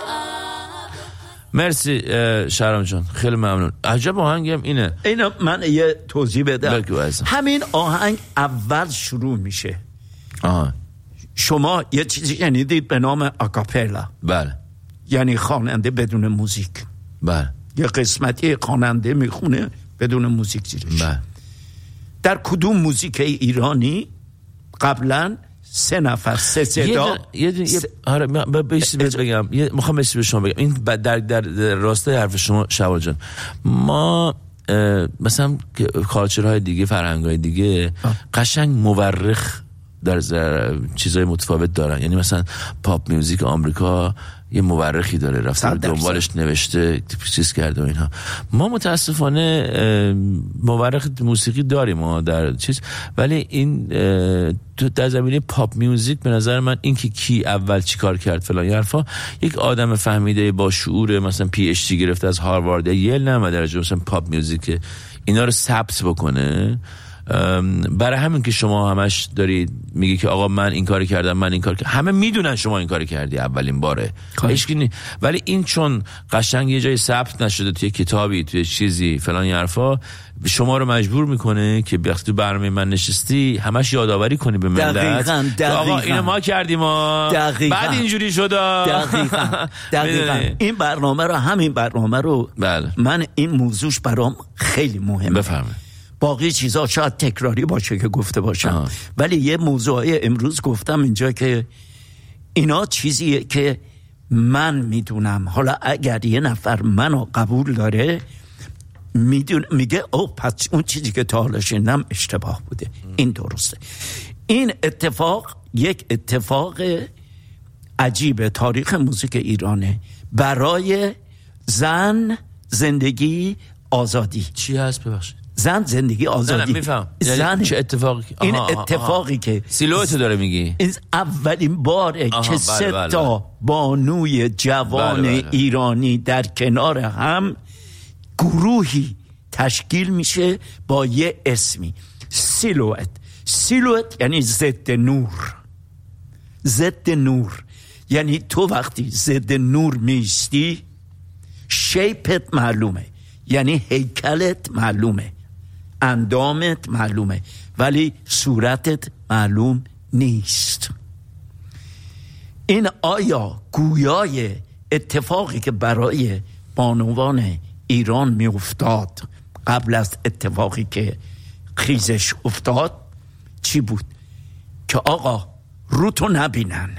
مرسی شرم جان، خیلی ممنون. عجب آهنگم اینه. اینا من یه توضیح بدم. بگو. همین آهنگ اول شروع میشه. شما یه چیزی شنیدید به نام آکاپلا؟ بله. یعنی خواننده بدون موزیک. بله. یه قسمتی خواننده میخونه بدون موزیک زیرش. بله. در کدوم موزیک ایرانی قبلا 3 نفر 3 صدا آره بگم میخوام به شما بگم این در راسته حرف شما شوال جان، ما مثلا کالچرهای دیگه، فرهنگ‌های دیگه قشنگ مورخ در چیزای متفاوت دارن. یعنی مثلا پاپ میوزیک آمریکا یه مورخی داره، رفته دنبالش نوشته چیز کرده و اینها. ما متاسفانه مورخ موسیقی داریم ما در چیز، ولی این در زمینه پاپ میوزیک به نظر من این که کی اول چی کار کرد فلان یه حرفا، یک آدم فهمیده با شعور مثلا پی اچ دی گرفته از هاروارد یا یل نه درجه مثلا پاپ میوزیک اینا رو ثبت بکنه. برای همین که شما همش دارید میگی که آقا من این کاری کردم، من این کار کردم، همه میدونن شما این کاری کردی اولین باره، ولی این چون قشنگ یه جای ثبت نشده توی کتابی توی چیزی فلان یه حرفا، شما رو مجبور میکنه که وقتی تو برنامه من نشستی همش یادآوری کنی به ملت آقا اینو ما کردیم بعد اینجوری شد. دقیقاً این برنامه رو، همین برنامه رو بله. من این موضوعش برام خیلی مهمه. بفرمایید. باقی چیزا شاید تکراری باشه که گفته باشم ولی یه موضوعی امروز گفتم اینجا که اینا چیزیه که من میدونم. حالا اگر یه نفر منو قبول داره میگه او پس اون چیزی که تا حالا شنیدم اشتباه بوده، این درسته. این اتفاق یک اتفاق عجیب تاریخ موسیقی ایرانه. برای زن زندگی آزادی. چی هست ببخشید؟ زن زندگی آزادی. میفهم. زن چه اتفاقی؟ این اتفاقی که سیلویت داره میگی. این اولین باره که 3 تا بانوی جوان ایرانی در کنار هم گروهی تشکیل میشه با یه اسمی، سیلویت. سیلویت یعنی ضد نور. ضد نور یعنی تو وقتی ضد نور میستی شیپت معلومه، یعنی هیکلت معلومه، اندامت معلومه، ولی صورتت معلوم نیست. این آیا گویای اتفاقی که برای بانوان ایران می افتاد قبل از اتفاقی که خیزش افتاد چی بود؟ که آقا رو تو نبینن.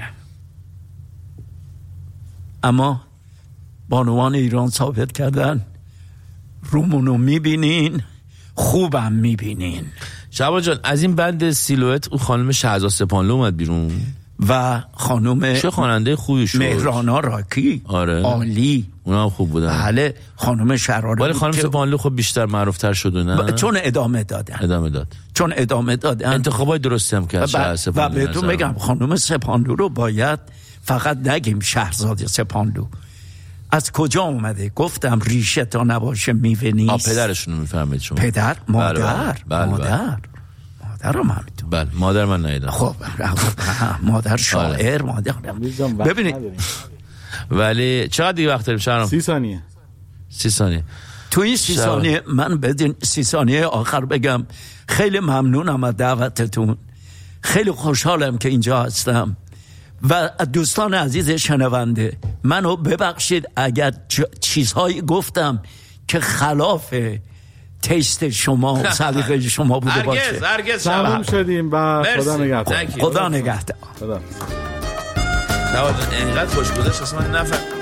اما بانوان ایران ثابت کردن رومونو میبینین، خوبم میبینین. شعبان جان از این بند سیلویت اون خانم شهرزاد سپانلو اومد بیرون و خانم چه خواننده خوبی شد، مهرانا راکی. آره. عالی، اونا خوب بودن. بله خانم شراره. ولی خانم سپانلو خب بیشتر معروفتر شد نه؟ چون ادامه داد. چون ادامه دادن انتخابای درستی هم کرد. و بهتون بگم خانم سپانلو رو باید فقط نگیم شهرزاد سپانلو. از کجا اومده؟ گفتم ریشه تا نباشه میوه نیست. پدرشون رو میفهمید شما؟ پدر، مادر. بله. مادر رو من میدونم. بله مادر من ندیدم. خب مادر شاعر، مادر. ببینید ولی چقدر دیگه وقت داریم شهرام؟ 30 ثانیه. 30 ثانیه. تو این 30 ثانیه من بدین 30 ثانیه آخر بگم خیلی ممنونم از دعوتتون. خیلی خوشحالم که اینجا هستم و دوستان عزیز شنونده منو ببخشید اگر چیزهایی گفتم که خلاف تیست شما و سلیقه شما بوده باشه. هرگز تمام شدیم و خدا نگهدار. خدا نگهدار. خدا. اینقدر خوش گذشت اصلا من نفهم